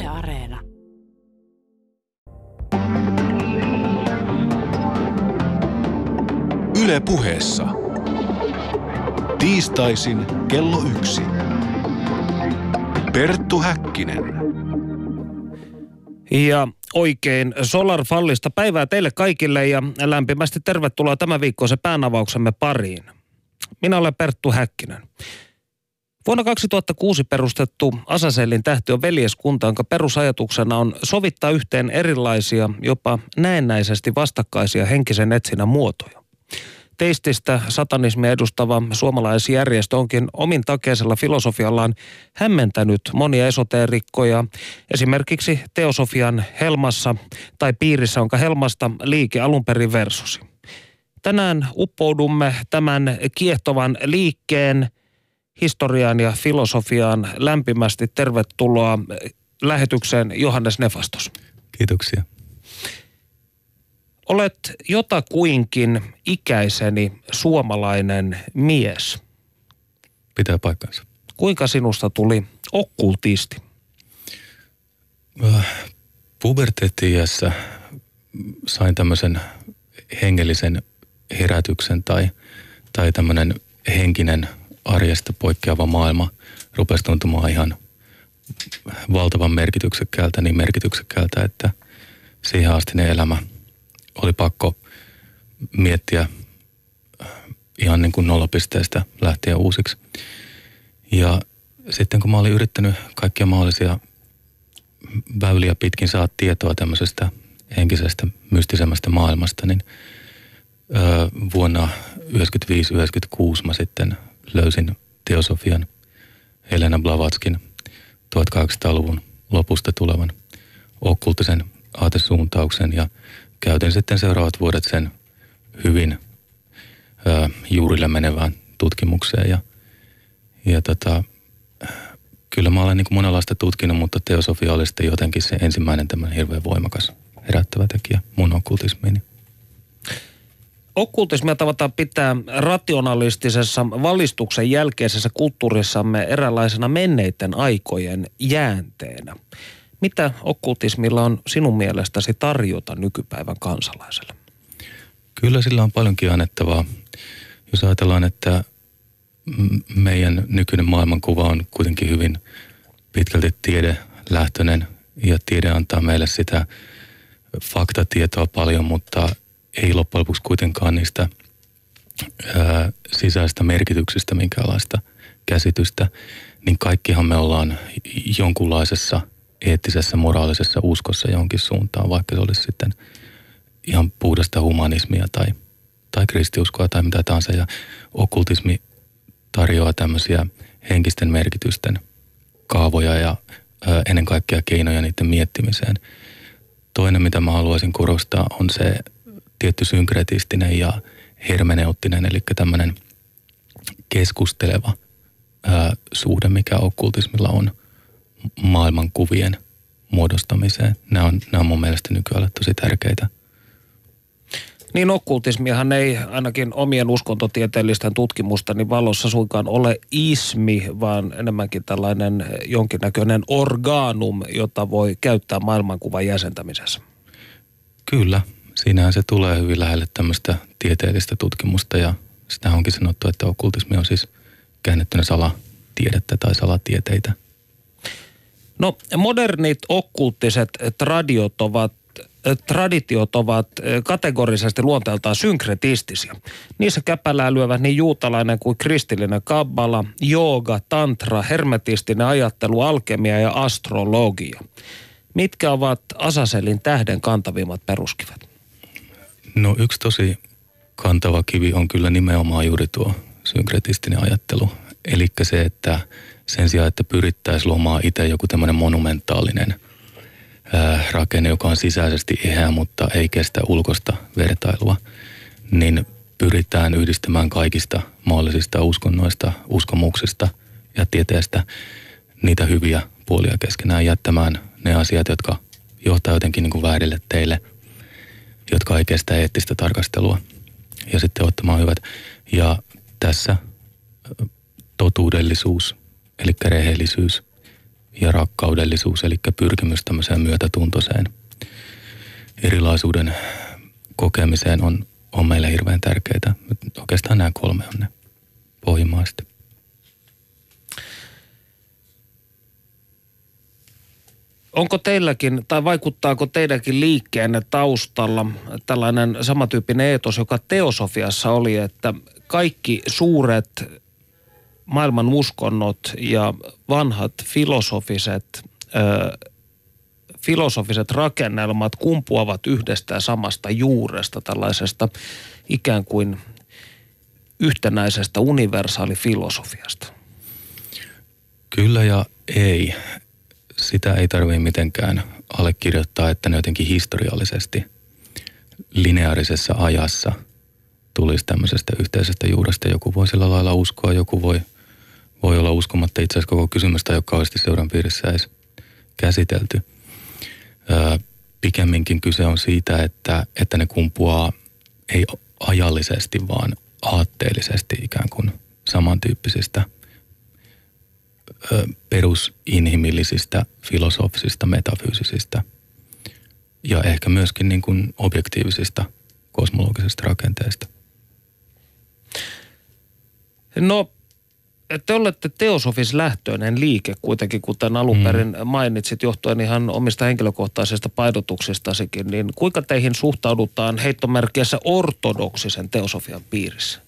Yle Areena. Yle Puheessa. Tiistaisin kello 1. Perttu Häkkinen. Ja oikein Solarfallista päivää teille kaikille ja lämpimästi tervetuloa tämän viikkoisen päänavauksemme pariin. Minä olen Perttu Häkkinen. Vuonna 2006 perustettu Asasellin tähti on veljeskunta, jonka perusajatuksena on sovittaa yhteen erilaisia, jopa näennäisesti vastakkaisia henkisen etsinnän muotoja. Teististä satanismia edustava suomalaisjärjestö onkin omintakeisella filosofiallaan hämmentänyt monia esoteerikkoja, esimerkiksi teosofian helmassa tai piirissä, jonka helmasta liike alun perin versosi. Tänään uppoudumme tämän kiehtovan liikkeen historiaan ja filosofiaan. Lämpimästi tervetuloa lähetykseen Johannes Nefastos. Kiitoksia. Olet jotakuinkin ikäiseni suomalainen mies. Pitää paikkansa. Kuinka sinusta tuli okkultisti? Puberteetti-iässä sain tämmöisen hengellisen herätyksen tai tämmöinen henkinen arjesta poikkeava maailma rupesi tuntumaan ihan valtavan merkityksekkäältä, niin merkityksekkäältä, että siihen asti ne elämä oli pakko miettiä ihan niin kuin nollapisteestä lähtien uusiksi. Ja sitten kun mä olin yrittänyt kaikkia mahdollisia väyliä pitkin saada tietoa tämmöisestä henkisestä, mystisemmästä maailmasta, niin vuonna 1995-1996 mä sitten löysin teosofian Helena Blavatskin 1800-luvun lopusta tulevan okkultisen aatesuuntauksen ja käytin sitten seuraavat vuodet sen hyvin juurille menevään tutkimukseen ja kyllä mä olen niin kuin monenlaista tutkinut, mutta teosofia oli sitten jotenkin se ensimmäinen tämän hirveän voimakas herättävä tekijä mun okkultismiini. Okkultismia tavataan pitää rationalistisessa valistuksen jälkeisessä kulttuurissamme eräänlaisena menneiden aikojen jäänteenä. Mitä okkultismilla on sinun mielestäsi tarjota nykypäivän kansalaiselle? Kyllä sillä on paljonkin annettavaa. Jos ajatellaan, että meidän nykyinen maailmankuva on kuitenkin hyvin pitkälti tiedelähtöinen ja tiede antaa meille sitä faktatietoa paljon, mutta ei loppujen lopuksi kuitenkaan niistä sisäistä merkityksistä minkäänlaista käsitystä, niin kaikkihan me ollaan jonkunlaisessa eettisessä, moraalisessa uskossa johonkin suuntaan, vaikka se olisi sitten ihan puhdasta humanismia tai kristiuskoa tai mitä tahansa. Ja okkultismi tarjoaa tämmöisiä henkisten merkitysten kaavoja ja ennen kaikkea keinoja niiden miettimiseen. Toinen, mitä mä haluaisin korostaa, on se tietty synkretistinen ja hermeneuttinen, eli tämmöinen keskusteleva suhde, mikä okkultismilla on maailmankuvien muodostamiseen. Nämä on mun mielestä nykyään tosi tärkeitä. Niin okkultismihan ei ainakin omien uskontotieteellisten tutkimustani valossa suinkaan ole ismi, vaan enemmänkin tällainen jonkinnäköinen organum, jota voi käyttää maailmankuvan jäsentämisessä. Kyllä. Siinähän se tulee hyvin lähelle tämmöistä tieteellistä tutkimusta ja sitä onkin sanottu, että okkultismi on siis käännettynä salatiedettä tai salatieteitä. No modernit okkulttiset traditiot ovat kategorisesti luonteeltaan synkretistisiä. Niissä käpälää lyövät niin juutalainen kuin kristillinen kabbala, jooga, tantra, hermetistinen ajattelu, alkemia ja astrologia. Mitkä ovat Asasellin tähden kantavimmat peruskivet? No yksi tosi kantava kivi on kyllä nimenomaan juuri tuo synkretistinen ajattelu. Eli se, että sen sijaan, että pyrittäisiin luomaan itse joku tämmöinen monumentaalinen rakenne, joka on sisäisesti eheä, mutta ei kestä ulkoista vertailua, niin pyritään yhdistämään kaikista mahdollisista uskonnoista, uskomuksista ja tieteestä niitä hyviä puolia keskenään, jättämään ne asiat, jotka johtaa jotenkin niin kuin väärille teille, jotka ei kestä eettistä tarkastelua ja sitten ottamaan hyvät. Ja tässä totuudellisuus, eli rehellisyys ja täydellisuus, eli pyrkimys tämmöiseen myötätuntoiseen erilaisuuden kokemiseen on meille hirveän tärkeää. Oikeastaan nämä 3 on ne pohjimmaiset. Onko teilläkin, tai vaikuttaako teidänkin liikkeenne taustalla tällainen samantyyppinen eetos, joka teosofiassa oli, että kaikki suuret maailman uskonnot ja vanhat filosofiset rakennelmat kumpuavat yhdestä ja samasta juuresta, tällaisesta ikään kuin yhtenäisestä universaalifilosofiasta? Kyllä ja ei. Sitä ei tarvitse mitenkään allekirjoittaa, että ne jotenkin historiallisesti lineaarisessa ajassa tulisi tämmöisestä yhteisestä juuresta. Joku voi sillä lailla uskoa, joku voi olla uskomatta. Itse asiassa koko kysymystä ei ole kauheasti seuran piirissä edes käsitelty. Pikemminkin kyse on siitä, että ne kumpuaa ei ajallisesti, vaan aatteellisesti ikään kuin samantyyppisistä perusinhimillisistä, filosofisista, metafyysisistä ja ehkä myöskin niin kuin objektiivisista kosmologisista rakenteista. No, te olette teosofislähtöinen liike kuitenkin, kuten alun perin mainitsit, johtuen ihan omista henkilökohtaisista painotuksistasikin, niin kuinka teihin suhtaudutaan heittomerkissä ortodoksisen teosofian piirissä?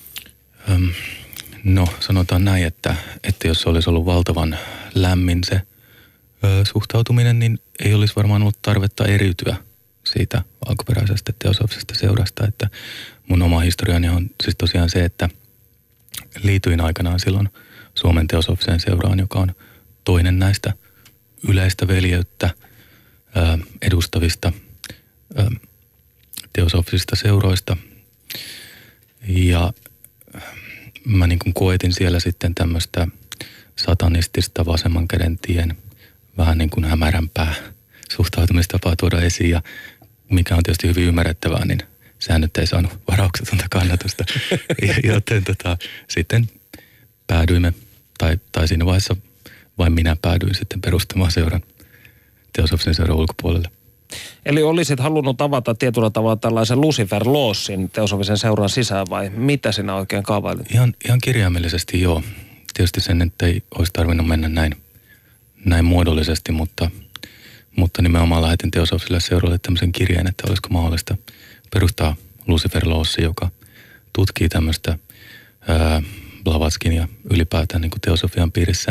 No, sanotaan näin, että jos olisi ollut valtavan lämmin se suhtautuminen, niin ei olisi varmaan ollut tarvetta eriytyä siitä alkuperäisestä teosofisesta seurasta. Että mun oma historiani on siis tosiaan se, että liityin aikanaan silloin Suomen teosofiseen seuraan, joka on toinen näistä yleistä veljeyttä edustavista teosofisista seuroista. Ja mä niin kuin koetin siellä sitten tämmöistä satanistista vasemman käden tien vähän niin kuin hämärämpää suhtautumistapaa tuoda esiin. Ja mikä on tietysti hyvin ymmärrettävää, niin sehän nyt ei saanut varauksetonta kannatusta. Joten sitten päädyimme, tai siinä vaiheessa vain minä päädyin sitten perustamaan seuran, teosofisen seuran ulkopuolelle. Eli olisit halunnut avata tietyllä tavalla tällaisen Lucifer Lawsin teosofisen seuran sisään vai mitä sinä oikein kaavailit? Ihan kirjaimellisesti joo. Tietysti sen, että ei olisi tarvinnut mennä näin muodollisesti, mutta nimenomaan lähetin teosofiselle seuralle tämmöisen kirjeen, että olisiko mahdollista perustaa Lucifer Lawsi, joka tutkii tämmöistä Blavatskin ja ylipäätään niin kuin teosofian piirissä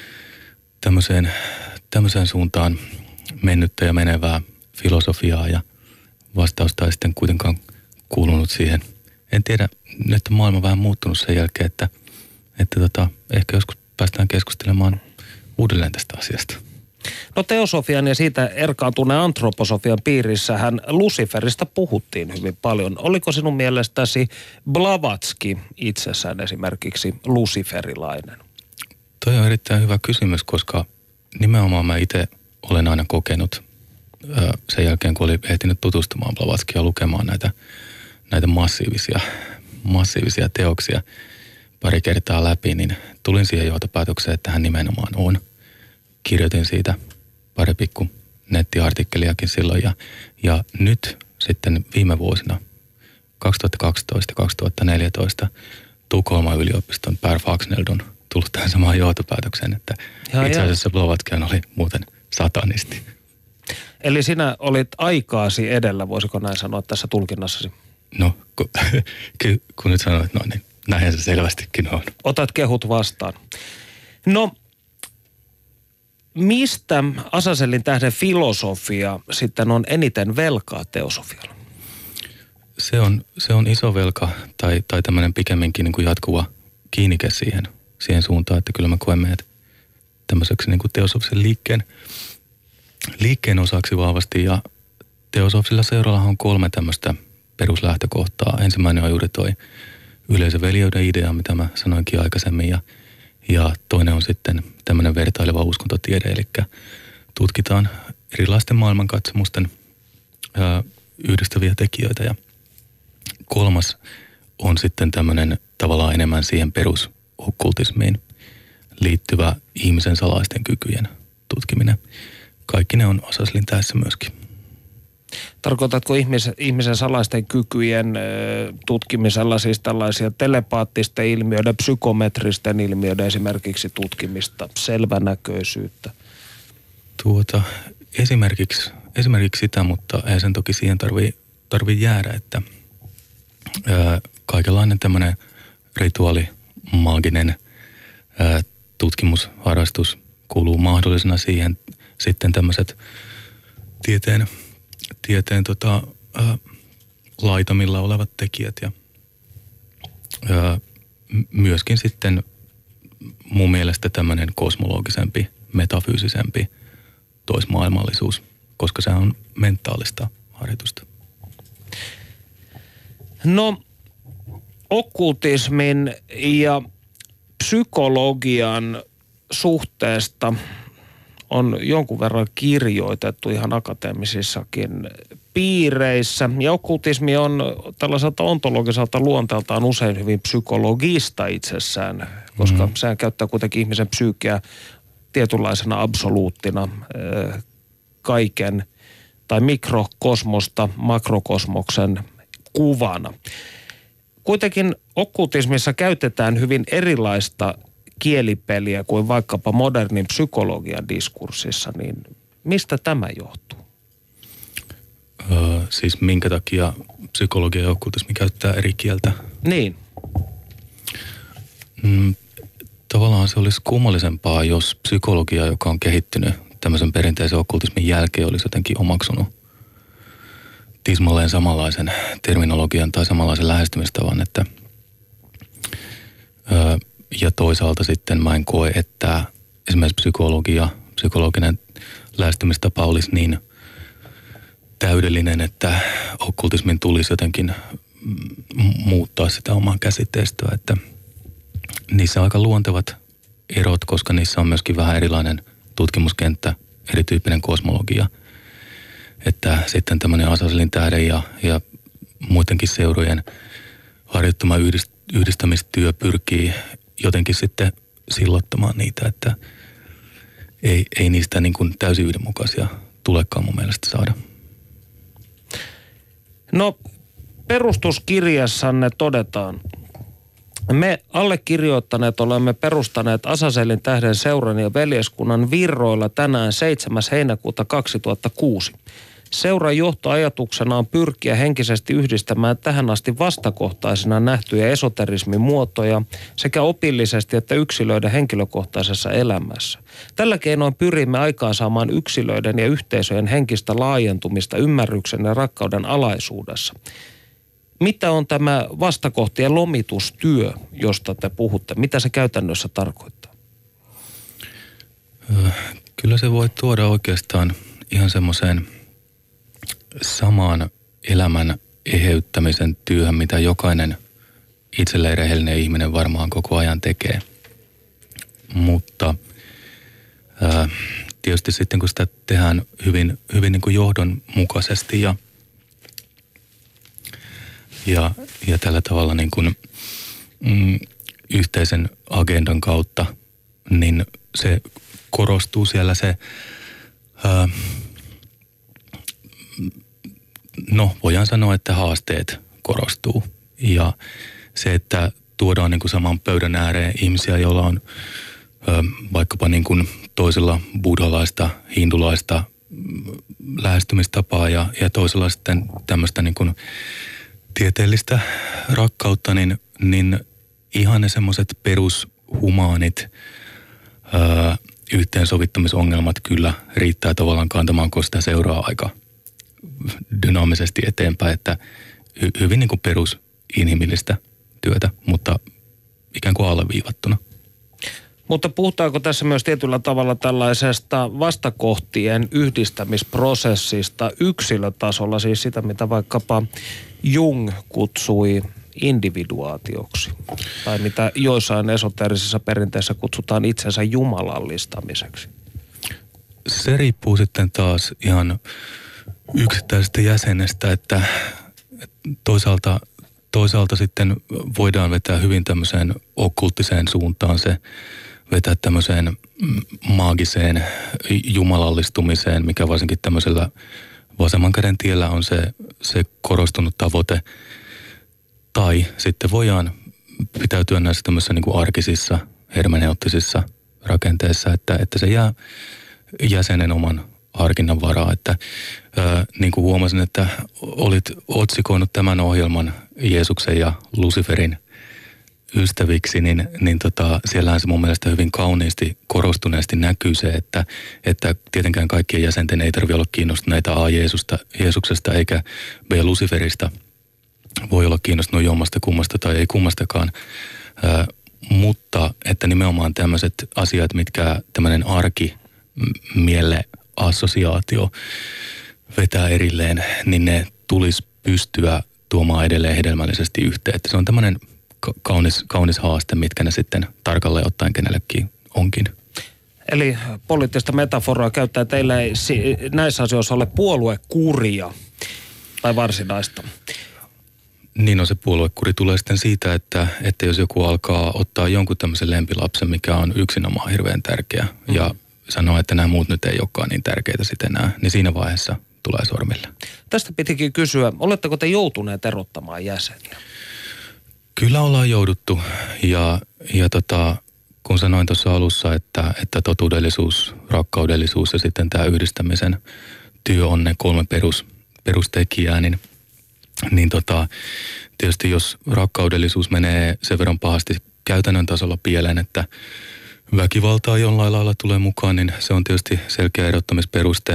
tämmöiseen suuntaan mennyttä ja menevää filosofiaa, ja vastausta ei sitten kuitenkaan kuulunut siihen. En tiedä, nyt on maailma vähän muuttunut sen jälkeen, että ehkä joskus päästään keskustelemaan uudelleen tästä asiasta. No teosofian ja siitä erkaantuneen antroposofian piirissähän Luciferista puhuttiin hyvin paljon. Oliko sinun mielestäsi Blavatski itsessään esimerkiksi luciferilainen? Toi on erittäin hyvä kysymys, koska nimenomaan mä itse olen aina kokenut sen jälkeen, kun olin ehtinyt tutustumaan Blavatskia ja lukemaan näitä massiivisia teoksia pari kertaa läpi, niin tulin siihen johtopäätökseen, että hän nimenomaan on. Kirjoitin siitä pari pikku nettiartikkeliakin silloin ja nyt sitten viime vuosina 2012-2014 Tukholman yliopiston Per Faxneld on tullut tähän samaan johtopäätökseen, että itse asiassa Blavatskihan oli muuten satanisti. Eli sinä olit aikaasi edellä, voisiko näin sanoa tässä tulkinnassasi? No, kun nyt sanoit, no niin, näinhän se selvästikin on. Otat kehut vastaan. No, mistä Asasellin tähden filosofia sitten on eniten velkaa teosofialla? Se on iso velka tai tämmöinen pikemminkin niin kuin jatkuva kiinnike siihen suuntaan, että kyllä mä koen meidät tämmöiseksi niin kuin teosofisen liikkeen osaksi vahvasti, ja teosofisella seurallahan on 3 tämmöistä peruslähtökohtaa. Ensimmäinen on juuri toi yleisöveljeyden idea, mitä mä sanoinkin aikaisemmin, ja toinen on sitten tämmöinen vertaileva uskontotiede, eli tutkitaan erilaisten maailmankatsomusten yhdistäviä tekijöitä, ja 3 on sitten tämmöinen tavallaan enemmän siihen perusokkultismiin liittyvä ihmisen salaisten kykyjen tutkiminen. kaikki ne on Asaslin-tähdessä myöskin. Tarkoitatko ihmisen salaisten kykyjen tutkimisella siis tällaisia telepaattisten ilmiöiden, psykometristen ilmiöiden esimerkiksi tutkimista, selvänäköisyyttä? Esimerkiksi sitä, mutta ei sen toki siihen tarvii jäädä, että kaikenlainen tämmöinen rituaali, maaginen tutkimusharrastus kuuluu mahdollisena siihen. Sitten tämmöiset tieteen laitamilla olevat tekijät ja myöskin sitten mun mielestä tämmöinen kosmologisempi, metafyysisempi toismaailmallisuus, koska se on mentaalista harjoitusta. No, okkultismin ja psykologian suhteesta on jonkun verran kirjoitettu ihan akateemisissakin piireissä. Ja okkultismi on tällaiselta ontologiselta luonteeltaan usein hyvin psykologista itsessään, koska sehän käyttää kuitenkin ihmisen psyykkiä tietynlaisena absoluuttina kaiken tai mikrokosmosta makrokosmoksen kuvana. Kuitenkin okkultismissa käytetään hyvin erilaista kielipeliä kuin vaikkapa modernin psykologian diskurssissa, niin mistä tämä johtuu? Siis minkä takia psykologia ja okkultismi käyttää eri kieltä? Niin. Tavallaan se olisi kummallisempaa, jos psykologia, joka on kehittynyt tämmöisen perinteisen okkultismin jälkeen, olisi jotenkin omaksunut tismalleen samanlaisen terminologian tai samanlaisen lähestymistavan, että ja toisaalta sitten mä en koe, että esimerkiksi psykologinen lähestymistapa olisi niin täydellinen, että okkultismin tulisi jotenkin muuttaa sitä omaa käsitteistöä, että niissä on aika luontevat erot, koska niissä on myöskin vähän erilainen tutkimuskenttä, erityyppinen kosmologia. Että sitten tämmöinen Asaslin tähden ja muidenkin seurojen harjoittama yhdistämistyö pyrkii jotenkin sitten sillottamaan niitä, että ei niistä niin kuin täysin yhdenmukaisia tulekaan mun mielestä saada. No, perustuskirjassanne todetaan, me allekirjoittaneet olemme perustaneet Asaselin tähden seuran ja veljeskunnan Virroilla tänään 7. heinäkuuta 2006. Seuran johtoajatuksena on pyrkiä henkisesti yhdistämään tähän asti vastakohtaisina nähtyjä esoterismin muotoja sekä opillisesti että yksilöiden henkilökohtaisessa elämässä. Tällä keinoin pyrimme aikaansaamaan yksilöiden ja yhteisöjen henkistä laajentumista ymmärryksen ja rakkauden alaisuudessa. Mitä on tämä vastakohtien lomitustyö, josta te puhutte? Mitä se käytännössä tarkoittaa? Kyllä se voi tuoda oikeastaan ihan semmoiseen samaan elämän eheyttämisen työhön, mitä jokainen itselleen rehellinen ihminen varmaan koko ajan tekee. Mutta tietysti sitten kun sitä tehdään hyvin niin kuin johdonmukaisesti ja tällä tavalla niin kuin yhteisen agendan kautta, niin se korostuu siellä se voidaan sanoa, että haasteet korostuu. Ja se, että tuodaan niin kuin saman pöydän ääreen ihmisiä, joilla on vaikkapa niin kuin toisella buddhalaista, hindulaista lähestymistapaa ja toisella sitten tämmöistä niin kuin tieteellistä rakkautta, niin ihan ne semmoiset perushumaanit yhteensovittamisongelmat kyllä riittää tavallaan kantamaan, kun sitä seuraa aika dynaamisesti eteenpäin, että hyvin niin kuin perusinhimillistä työtä, mutta ikään kuin alleviivattuna. Mutta puhutaanko tässä myös tietyllä tavalla tällaisesta vastakohtien yhdistämisprosessista yksilötasolla, siis sitä, mitä vaikkapa Jung kutsui individuaatioksi, tai mitä joissain esoteerisissa perinteissä kutsutaan itsensä jumalallistamiseksi? Se riippuu sitten taas ihan yksittäisestä jäsenestä, että toisaalta sitten voidaan vetää hyvin tämmöiseen okkulttiseen suuntaan se vetää tämmöiseen maagiseen jumalallistumiseen, mikä varsinkin tämmöisellä vasemman käden tiellä on se korostunut tavoite. Tai sitten voidaan pitäytyä näissä tämmöisissä niin kuin arkisissa, hermeneuttisissa rakenteissa, että se jää jäsenen oman harkinnan varaa. Että niin kuin huomasin, että olit otsikoinut tämän ohjelman Jeesuksen ja Luciferin ystäviksi, niin siellähän se mun mielestä hyvin kauniisti korostuneesti näkyy se, että tietenkään kaikkien jäsenten ei tarvitse olla kiinnostuneita Jeesuksesta eikä B. Luciferista. Voi olla kiinnostunut jommasta kummasta tai ei kummastakaan, mutta että nimenomaan tämmöiset asiat, mitkä tämmöinen mielle-assosiaatio vetää erilleen, niin ne tulisi pystyä tuomaan edelleen hedelmällisesti yhteen. Että se on tämmöinen kaunis haaste, mitkä ne sitten tarkalleen ottaen kenellekin onkin. Eli poliittista metaforaa käyttää teillä ei näissä asioissa ole puoluekuria tai varsinaista. Niin on, se puoluekuri tulee sitten siitä, että jos joku alkaa ottaa jonkun tämmöisen lempilapsen, mikä on yksinomaan hirveän tärkeä ja sanoo, että nämä muut nyt ei olekaan niin tärkeitä sitten enää, niin siinä vaiheessa tulee sormille. Tästä pitikin kysyä, oletteko te joutuneet erottamaan jäseniä? Kyllä ollaan jouduttu ja kun sanoin tuossa alussa, että totuudellisuus, rakkaudellisuus ja sitten tämä yhdistämisen työ on ne 3 perustekijää, niin tietysti jos rakkaudellisuus menee sen verran pahasti käytännön tasolla pieleen, että väkivaltaa jollain lailla tulee mukaan, niin se on tietysti selkeä erottamisperuste.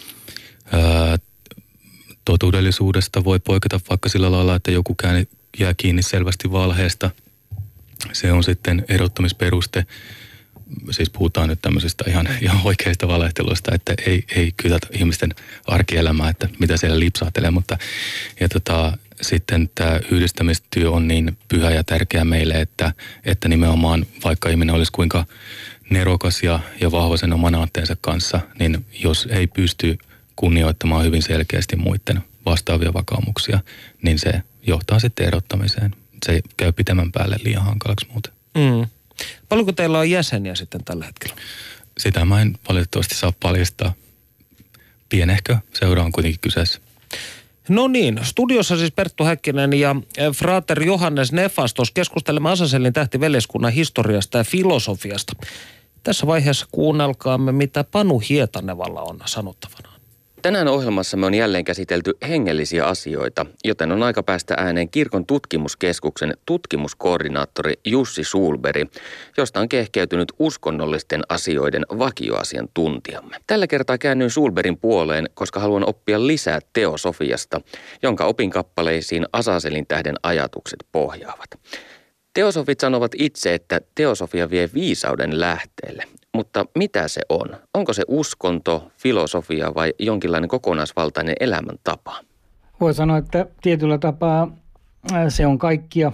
Totuudellisuudesta voi poiketa vaikka sillä lailla, että joku jää kiinni selvästi valheesta. Se on sitten erottamisperuste. Siis puhutaan nyt tämmöisestä ihan oikeista valehteluista, että ei kytätä ihmisten arkielämää, että mitä siellä lipsahtelee, mutta sitten tämä yhdistämistyö on niin pyhä ja tärkeä meille, että nimenomaan vaikka ihminen olisi kuinka nerokas ja vahva sen oman aatteensa kanssa, niin jos ei pysty kunnioittamaan hyvin selkeästi muiden vastaavia vakaumuksia, niin se johtaa sitten erottamiseen. Se käy pitemmän päälle liian hankalaksi muuten. Paljonko teillä on jäseniä sitten tällä hetkellä? Sitä mä en valitettavasti saa paljastaa. Pienehkö seura on kuitenkin kyseessä. No niin, studiossa siis Perttu Häkkinen ja Frater Johannes Nefastos keskustelemme Asaselin tähtiveljeskunnan historiasta ja filosofiasta. Tässä vaiheessa kuunnelkaamme, mitä Panu Hietanevalla on sanottavana. Tänään ohjelmassamme on jälleen käsitelty hengellisiä asioita, joten on aika päästä ääneen Kirkon tutkimuskeskuksen tutkimuskoordinaattori Jussi Sulberg, josta on kehkeytynyt uskonnollisten asioiden vakioasiantuntijamme. Tällä kertaa käännyin Sulbergin puoleen, koska haluan oppia lisää teosofiasta, jonka opinkappaleisiin Asaselin tähden ajatukset pohjaavat. Teosofit sanovat itse, että teosofia vie viisauden lähteelle. Mutta mitä se on? Onko se uskonto, filosofia vai jonkinlainen kokonaisvaltainen elämäntapa? Voi sanoa, että tietyllä tapaa se on kaikkia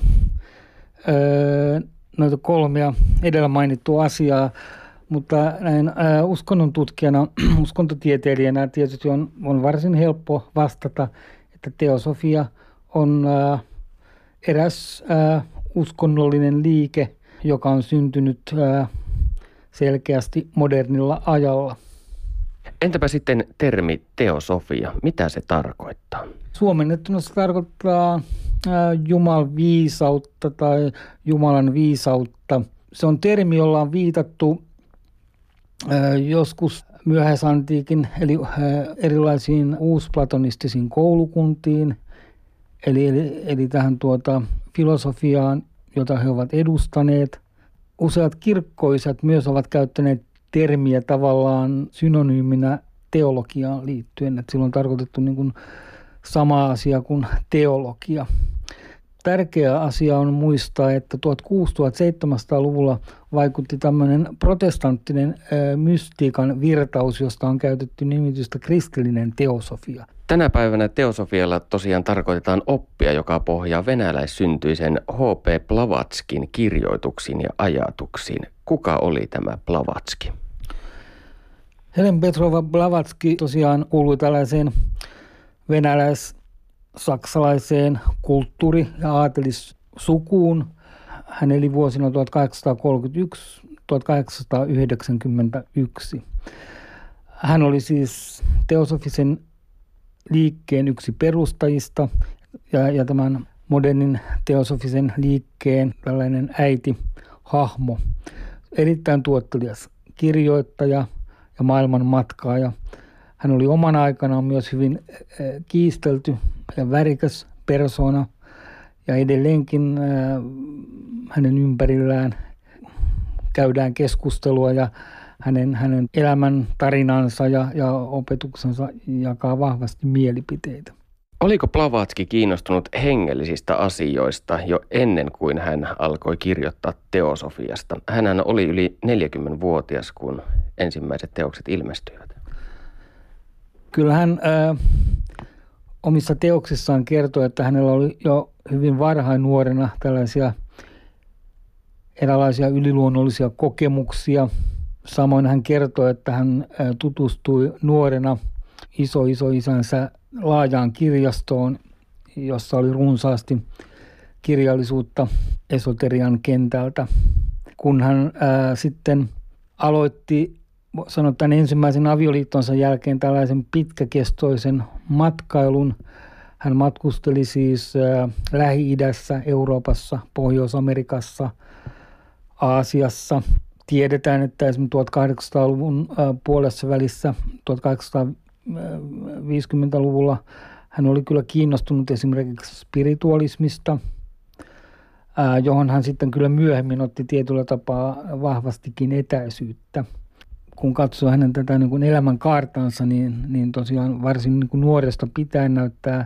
noita 3 edellä mainittua asiaa, mutta näin uskonnon tutkijana, uskontotieteilijänä tietysti on varsin helppo vastata, että teosofia on eräs uskonnollinen liike, joka on syntynyt selkeästi modernilla ajalla. Entäpä sitten termi teosofia? Mitä se tarkoittaa? Suomennettuna se tarkoittaa Jumalan viisautta tai Jumalan viisautta. Se on termi, jolla on viitattu joskus myöhäisantiikin eli erilaisiin uusplatonistisiin koulukuntiin, eli tähän filosofiaan, jota he ovat edustaneet. Useat kirkkoisat myös ovat käyttäneet termiä tavallaan synonyyminä teologiaan liittyen, että sillä on tarkoitettu niin kuin sama asia kuin teologia. Tärkeä asia on muistaa, että 1600-1700-luvulla vaikutti tämmöinen protestanttinen mystiikan virtaus, josta on käytetty nimitystä kristillinen teosofia. Tänä päivänä teosofialla tosiaan tarkoitetaan oppia, joka pohjaa venäläissyntyisen H.P. Blavatskin kirjoituksiin ja ajatuksiin. Kuka oli tämä Blavatski? Helen Petrova Blavatski tosiaan kuului tällaiseen venäläis-saksalaiseen kulttuuri- ja aatelissukuun. Hän eli vuosina 1831-1900 1891. Hän oli siis teosofisen liikkeen yksi perustajista ja tämän modernin teosofisen liikkeen tällainen äiti-hahmo. Erittäin tuottelias kirjoittaja ja maailman matkaaja. Hän oli oman aikanaan myös hyvin kiistelty ja värikäs persoona ja edelleenkin hänen ympärillään käydään keskustelua ja hänen elämän tarinansa ja opetuksensa jakaa vahvasti mielipiteitä. Oliko Blavatsky kiinnostunut hengellisistä asioista jo ennen kuin hän alkoi kirjoittaa teosofiasta? Hänhän oli yli 40-vuotias, kun ensimmäiset teokset ilmestyivät. Kyllä hän omissa teoksissaan kertoi, että hänellä oli jo hyvin varhain nuorena tällaisia erilaisia yliluonnollisia kokemuksia. Samoin hän kertoi, että hän tutustui nuorena isoisänsä laajaan kirjastoon, jossa oli runsaasti kirjallisuutta esoterian kentältä. Kun hän sitten aloitti, sanotaan ensimmäisen avioliittonsa jälkeen tällaisen pitkäkestoisen matkailun. Hän matkusteli siis Lähi-idässä, Euroopassa, Pohjois-Amerikassa, Aasiassa. Tiedetään, että esimerkiksi 1800-luvun puolessa välissä, 1850-luvulla hän oli kyllä kiinnostunut esimerkiksi spiritualismista, johon hän sitten kyllä myöhemmin otti tietyllä tapaa vahvastikin etäisyyttä. Kun katsoo hänen tätä niin kuin elämän kaartansa, niin tosiaan varsin niin kuin nuoresta pitäen näyttää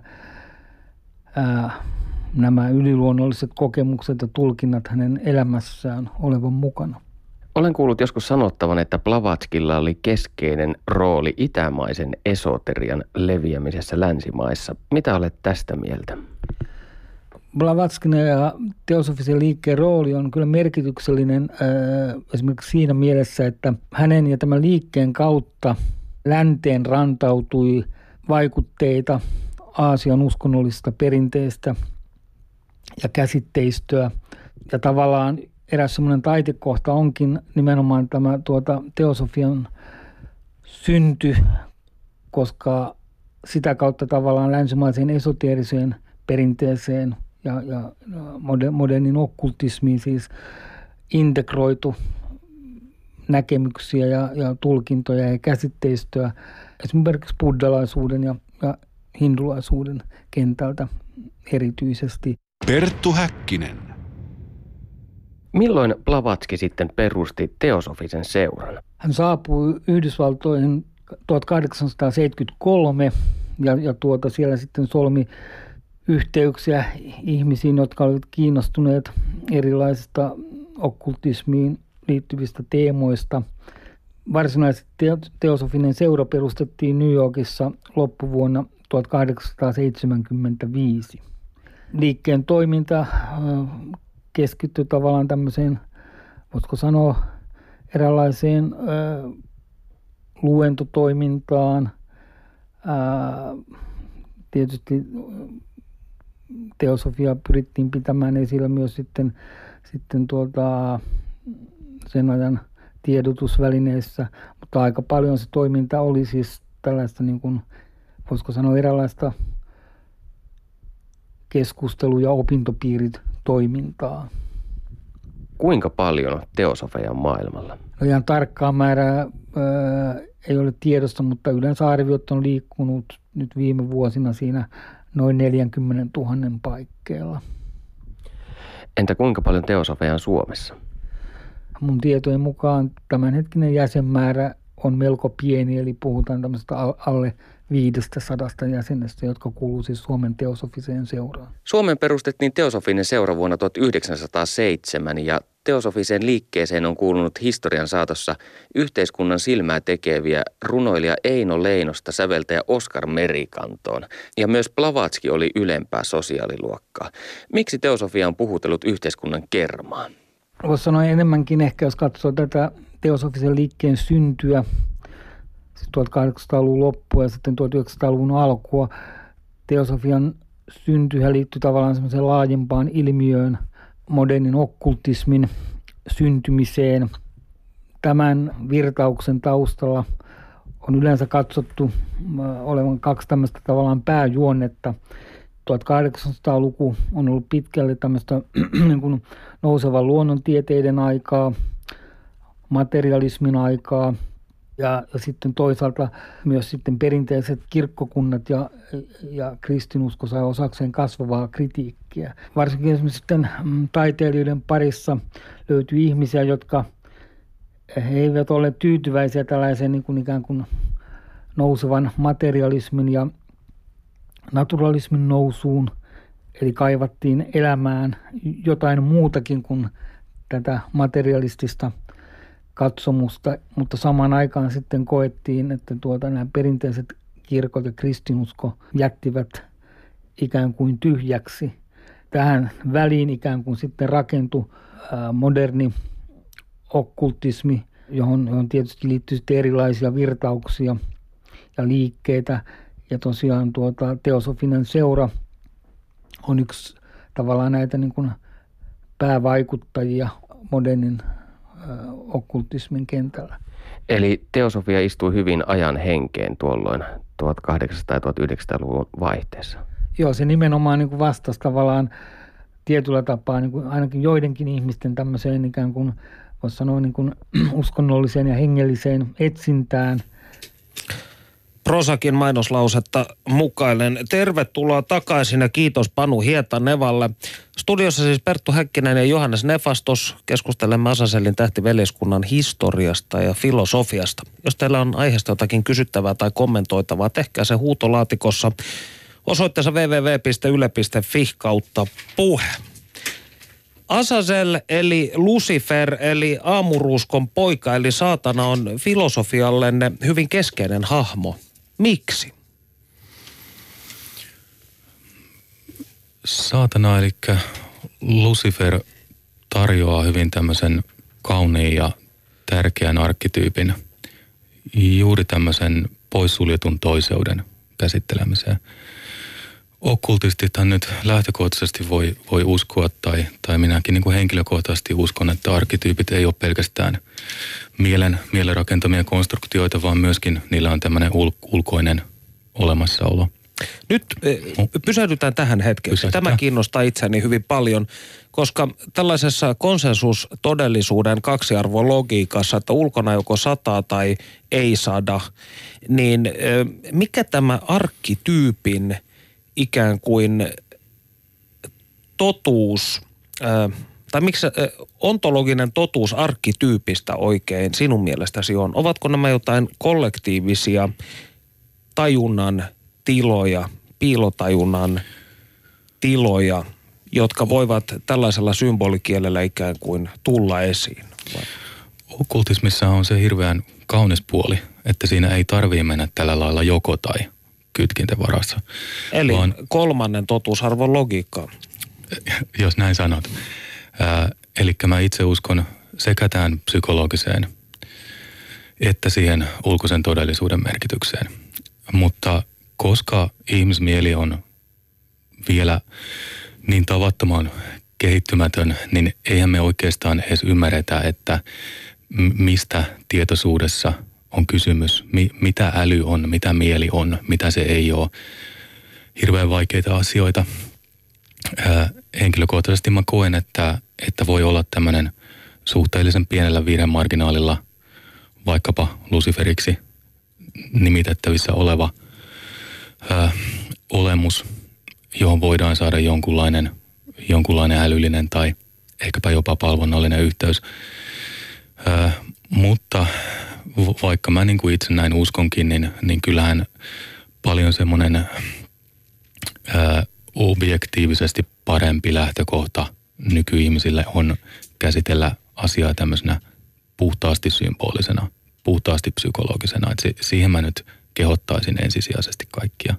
nämä yliluonnolliset kokemukset ja tulkinnat hänen elämässään olevan mukana. Olen kuullut joskus sanottavan, että Blavatskilla oli keskeinen rooli itämaisen esoterian leviämisessä länsimaissa. Mitä olet tästä mieltä? Blavatskin ja teosofisen liikkeen rooli on kyllä merkityksellinen esimerkiksi siinä mielessä, että hänen ja tämän liikkeen kautta länteen rantautui vaikutteita Aasian uskonnollisesta perinteestä ja käsitteistöä. Ja tavallaan eräs semmoinen taitekohta onkin nimenomaan tämä teosofian synty, koska sitä kautta tavallaan länsimaiseen esoteeriseen perinteeseen ja modernin okkultismiin siis integroitu näkemyksiä ja tulkintoja ja käsitteistöä esimerkiksi buddhalaisuuden ja hindulaisuuden kentältä erityisesti. Perttu Häkkinen. Milloin Blavatsky sitten perusti teosofisen seuran? Hän saapui Yhdysvaltoihin 1873 ja siellä sitten solmi yhteyksiä ihmisiin, jotka olivat kiinnostuneet erilaisista okkultismiin liittyvistä teemoista. Varsinaisesti teosofinen seura perustettiin New Yorkissa loppuvuonna 1875. Liikkeen toiminta keskittyi tavallaan tämmöiseen, voisiko sanoa, eräänlaiseen luentotoimintaan. Tietysti teosofia pyrittiin pitämään esillä myös sitten sen ajan tiedotusvälineissä, mutta aika paljon se toiminta oli siis tällaista, niin kuin, voisiko sanoa, eräänlaista keskustelu- ja opintopiirit toimintaa. Kuinka paljon teosofeja on maailmalla? No ihan tarkkaa määrää ei ole tiedossa, mutta yleensä arviot on liikkunut nyt viime vuosina siinä noin 40 000 paikkeilla. Entä kuinka paljon teosofeja on Suomessa? Mun tietojen mukaan tämänhetkinen jäsenmäärä on melko pieni, eli puhutaan tämmöistä alle 500 jäsenestä, jotka kuuluu siis Suomen teosofiseen seuraan. Suomeen perustettiin teosofinen seura vuonna 1907 ja teosofiseen liikkeeseen on kuulunut historian saatossa yhteiskunnan silmää tekeviä runoilija Eino Leinosta säveltäjä Oskar Merikantoon. Ja myös Blavatsky oli ylempää sosiaaliluokkaa. Miksi teosofia on puhutellut yhteiskunnan kermaa? Voisi sanoa enemmänkin ehkä, jos katsoo tätä teosofisen liikkeen syntyä, 1800-luvun loppua ja sitten 1900-luvun alkua. Teosofian syntyhän liittyy tavallaan semmoiseen laajempaan ilmiöön, modernin okkultismin syntymiseen. tämän virtauksen taustalla on yleensä katsottu olevan kaksi tämmöistä tavallaan pääjuonnetta. 1800-luku on ollut pitkälle tämmöistä niin kuin nousevan luonnontieteiden aikaa, materialismin aikaa ja sitten toisaalta myös sitten perinteiset kirkkokunnat ja kristinusko sai osakseen kasvavaa kritiikkiä. Varsinkin esimerkiksi sitten taiteilijoiden parissa löytyy ihmisiä, jotka he eivät ole tyytyväisiä tällaiseen niin kuin ikään kuin nousevan materialismin ja naturalismin nousuun. Eli kaivattiin elämään jotain muutakin kuin tätä materialistista katsomusta, mutta samaan aikaan sitten koettiin, että nämä perinteiset kirkot ja kristinusko jättivät ikään kuin tyhjäksi. Tähän väliin ikään kuin sitten rakentui moderni okkultismi, johon tietysti liittyy sitten erilaisia virtauksia ja liikkeitä. Ja tosiaan Teosofinen seura on yksi tavallaan näitä niin kuin päävaikuttajia modernin okkultismin kentällä. Eli teosofia istui hyvin ajan henkeen tuolloin 1800- ja 1900-luvun vaihteessa. Joo, se nimenomaan niin kuin vastasi tavallaan tietyllä tapaa niin kuin ainakin joidenkin ihmisten tämmöiseen ikään kuin, voisi sanoa niin kuin uskonnolliseen ja hengelliseen etsintään. Prosakin mainoslausetta mukailen. Tervetuloa takaisin ja kiitos Panu Hietanevalle. Studiossa siis Perttu Häkkinen ja Johannes Nefastos. Keskustelemme Azazelin tähtiveljeskunnan historiasta ja filosofiasta. Jos teillä on aiheesta jotakin kysyttävää tai kommentoitavaa, tehkää se huutolaatikossa osoitteessa www.yle.fi/puhe. Azazel eli Lucifer eli aamuruuskon poika eli saatana on filosofiallenne hyvin keskeinen hahmo. Miksi? Saatana eli Lucifer tarjoaa hyvin tämmöisen kauniin ja tärkeän arkkityypin juuri tämmöisen poissuljetun toiseuden käsittelemiseen. Okkultistithan nyt lähtökohtaisesti voi uskoa, tai minäkin niin kuin henkilökohtaisesti uskon, että arkkityypit ei ole pelkästään mielen rakentamia konstruktioita, vaan myöskin niillä on tämmöinen ulkoinen olemassaolo. Nyt pysähdytään tähän hetkeksi. Tämä kiinnostaa itseäni hyvin paljon, koska tällaisessa konsensustodellisuuden kaksiarvon logiikassa, että ulkona joko sataa tai ei sada, niin mikä tämä arkkityypin ikään kuin totuus, tai miksi ontologinen totuus arkkityypistä oikein sinun mielestäsi on? Ovatko nämä jotain kollektiivisia tajunnan tiloja, piilotajunnan tiloja, jotka voivat tällaisella symbolikielellä ikään kuin tulla esiin? Okkultismissa on se hirveän kaunis puoli, että siinä ei tarvitse mennä tällä lailla joko tai kytkinten varassa. Eli kolmannen totuusarvon logiikkaa. Jos näin sanot. Eli mä itse uskon sekä tähän psykologiseen että siihen ulkoisen todellisuuden merkitykseen. Mutta koska ihmismieli on vielä niin tavattoman kehittymätön, niin eihän me oikeastaan edes ymmärretä, että mistä tietoisuudessa on kysymys, mitä äly on, mitä mieli on, mitä se ei ole. Hirveän vaikeita asioita. Henkilökohtaisesti mä koen, että voi olla tämmöinen suhteellisen pienellä viidemarginaalilla vaikkapa Luciferiksi nimitettävissä oleva olemus, johon voidaan saada jonkunlainen älyllinen tai ehkäpä jopa palvonnallinen yhteys. Mutta vaikka mä niin kuin itse näin uskonkin, niin kyllähän paljon semmoinen objektiivisesti parempi lähtökohta nykyihmisille on käsitellä asiaa tämmöisenä puhtaasti symbolisena, puhtaasti psykologisena. Et siihen mä nyt kehottaisin ensisijaisesti kaikkia.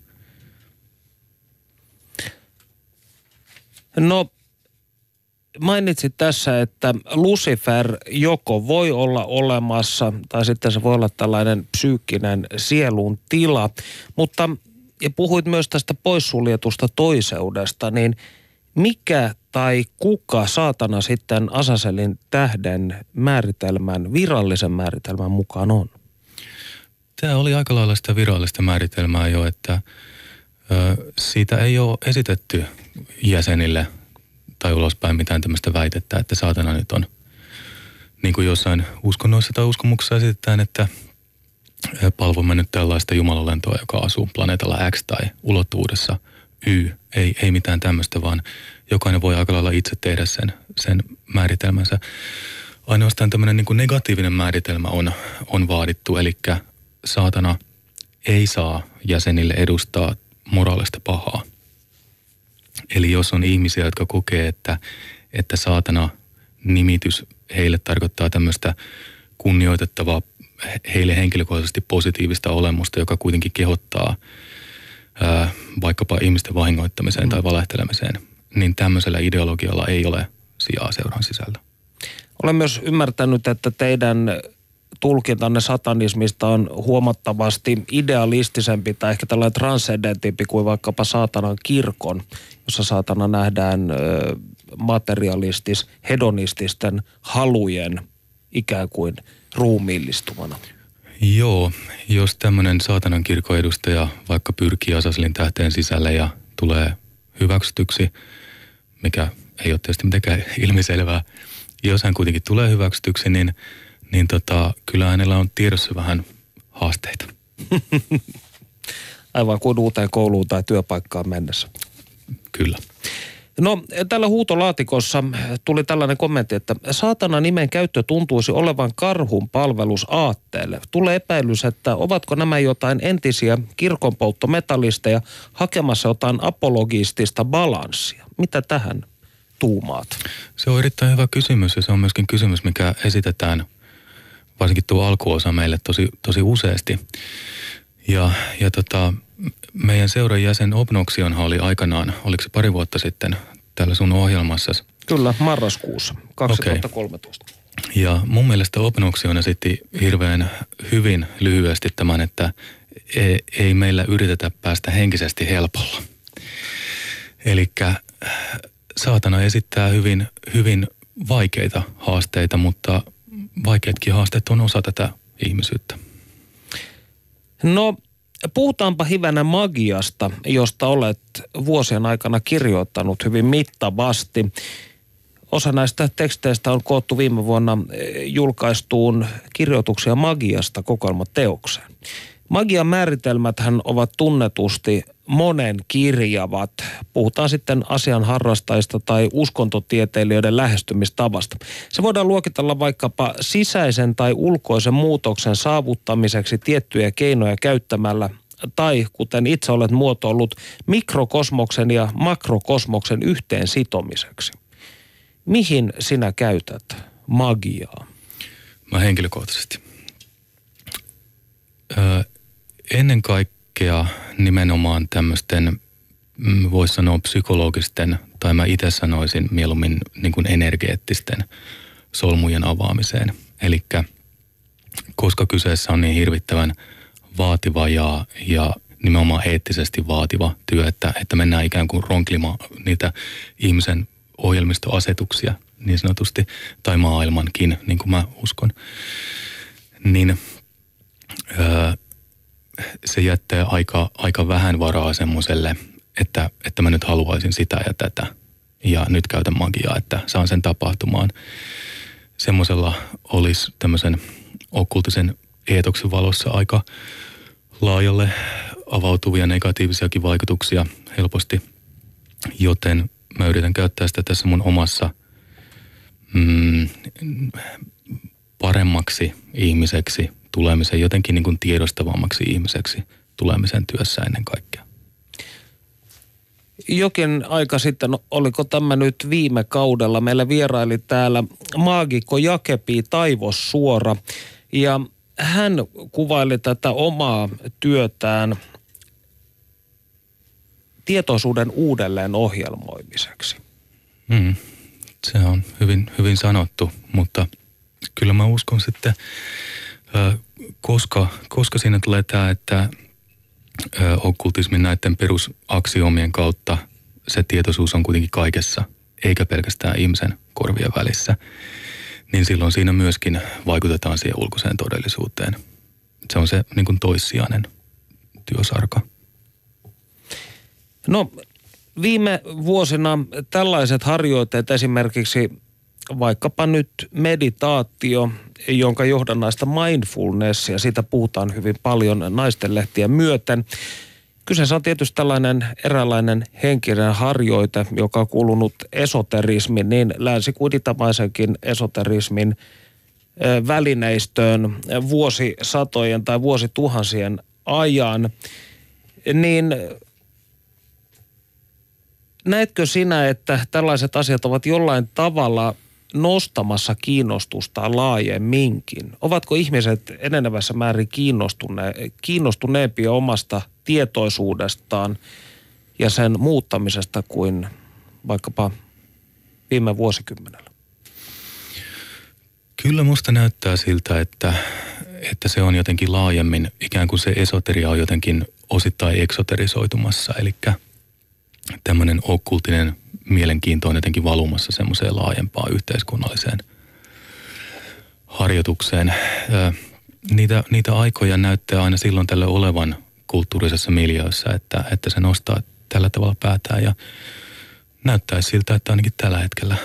No, mainitsit tässä, että Lucifer joko voi olla olemassa tai sitten se voi olla tällainen psyykkinen sielun tila, mutta ja puhuit myös tästä poissuljetusta toiseudesta, niin Mikä tai kuka saatana sitten Azazelin tähden määritelmän, virallisen määritelmän mukaan on? Tämä oli aika lailla sitä virallista määritelmää jo, että siitä ei ole esitetty jäsenille tai ulospäin mitään tämmöistä väitettä, että saatana nyt on, niin kuin jossain uskonnoissa tai uskomuksessa esitetään, että palvomme nyt tällaista jumalalentoa, joka asuu planeetalla X tai ulottuvuudessa Y. Ei mitään tämmöistä, vaan jokainen voi aika lailla itse tehdä sen määritelmänsä. Ainoastaan tämmöinen niin kuin negatiivinen määritelmä on vaadittu, eli saatana ei saa jäsenille edustaa moraalista pahaa. Eli jos on ihmisiä, jotka kokee, että saatana nimitys heille tarkoittaa tämmöistä kunnioitettavaa, heille henkilökohtaisesti positiivista olemusta, joka kuitenkin kehottaa vaikkapa ihmisten vahingoittamiseen tai valehtelemiseen, niin tämmöisellä ideologialla ei ole sijaa seuran sisällä. Olen myös ymmärtänyt, että teidän tulkintanne satanismista on huomattavasti idealistisempi tai ehkä tällainen transcendentimpi kuin vaikkapa saatanan kirkon, jossa saatana nähdään materialistis-hedonististen halujen ikään kuin ruumiillistumana. Joo, jos tämmöinen saatanan kirkon edustaja vaikka pyrkii Azazelin tähteen sisälle ja tulee hyväksytyksi, mikä ei ole tietysti mitenkään ilmiselvää, jos hän kuitenkin tulee hyväksytyksi, niin kyllä hänellä on tiedossa vähän haasteita. Aivan kuin uuteen kouluun tai työpaikkaan mennessä. Kyllä. No, tällä huutolaatikossa tuli tällainen kommentti, että saatana nimen käyttö tuntuisi olevan karhun palvelus aatteelle. Tulee epäilys, että ovatko nämä jotain entisiä kirkonpolttometallisteja hakemassa jotain apologistista balanssia. Mitä tähän tuumaat? Se on erittäin hyvä kysymys ja se on myöskin kysymys, mikä esitetään varsinkin tuo alkuosa meille tosi useasti. Ja meidän seuran jäsen Obnoksionhan oli aikanaan, oliko se pari vuotta sitten täällä sun ohjelmassa? Kyllä, marraskuussa 2013. Okay. Ja mun mielestä Obnoksion esitti hirveän hyvin lyhyesti tämän, että ei meillä yritetä päästä henkisesti helpolla. Elikkä saatana esittää hyvin, hyvin vaikeita haasteita, mutta vaikeatkin haasteet on osa tätä ihmisyyttä. No, puhutaanpa hivänä magiasta, josta olet vuosien aikana kirjoittanut hyvin mittavasti. Osa näistä teksteistä on koottu viime vuonna julkaistuun kirjoituksia magiasta kokoelmateokseen. Magian määritelmäthän ovat tunnetusti monen kirjavat. Puhutaan sitten asian harrastajista tai uskontotieteilijöiden lähestymistavasta. Se voidaan luokitella vaikkapa sisäisen tai ulkoisen muutoksen saavuttamiseksi tiettyjä keinoja käyttämällä tai, kuten itse olet muotoillut, mikrokosmoksen ja makrokosmoksen yhteen sitomiseksi. Mihin sinä käytät magiaa? Mä henkilökohtaisesti. Ennen kaikkea nimenomaan tämmöisten, voisi sanoa psykologisten, tai mä itse sanoisin mieluummin niin kuin energeettisten solmujen avaamiseen. Elikkä koska kyseessä on niin hirvittävän vaativa ja nimenomaan eettisesti vaativa työ, että mennään ikään kuin ronklimaan niitä ihmisen ohjelmistoasetuksia niin sanotusti, tai maailmankin, niin kuin mä uskon, niin se jättää aika vähän varaa semmoiselle, että mä nyt haluaisin sitä ja tätä ja nyt käytän magiaa, että saan sen tapahtumaan. Semmoisella olisi tämmöisen okkultisen eetoksen valossa aika laajalle avautuvia negatiivisiakin vaikutuksia helposti, joten mä yritän käyttää sitä tässä mun omassa paremmaksi ihmiseksi tulemisen, jotenkin niin kuin tiedostavammaksi ihmiseksi tulemisen työssä ennen kaikkea. Jokin aika sitten, oliko tämä nyt viime kaudella, meillä vieraili täällä maagikko Jakepi Taivossuora ja hän kuvaili tätä omaa työtään tietoisuuden uudelleen ohjelmoimiseksi. Se on hyvin, hyvin sanottu, mutta kyllä mä uskon sitten, koska siinä tulee tämä, että okkultismin näiden perusaksiomien kautta se tietoisuus on kuitenkin kaikessa, eikä pelkästään ihmisen korvien välissä, niin silloin siinä myöskin vaikutetaan siihen ulkoiseen todellisuuteen. Se on se niin kuin toissijainen työsarka. No viime vuosina tällaiset harjoitteet, esimerkiksi vaikkapa nyt meditaatio, jonka johdannaista mindfulnessia, siitä puhutaan hyvin paljon naistenlehtien myöten. Kyseessä on tietysti tällainen eräänlainen henkinen harjoite, joka on kuulunut esoterismin, niin länsi- kuin itämaisenkin esoterismin välineistöön vuosisatojen tai vuosituhansien ajan. Niin näetkö sinä, että tällaiset asiat ovat jollain tavalla nostamassa kiinnostusta laajemminkin? Ovatko ihmiset enenevässä määrin kiinnostuneempia omasta tietoisuudestaan ja sen muuttamisesta kuin vaikkapa viime vuosikymmenellä? Kyllä musta näyttää siltä, että se on jotenkin laajemmin, ikään kuin se esoteria on jotenkin osittain eksoterisoitumassa, eli tämmöinen okkultinen mielenkiinto on jotenkin valumassa semmoiseen laajempaan yhteiskunnalliseen harjoitukseen. Niitä aikoja näyttää aina silloin tällä olevan kulttuurisessa miljöössä, että se nostaa tällä tavalla päätään ja näyttäisi siltä, että ainakin tällä hetkellä.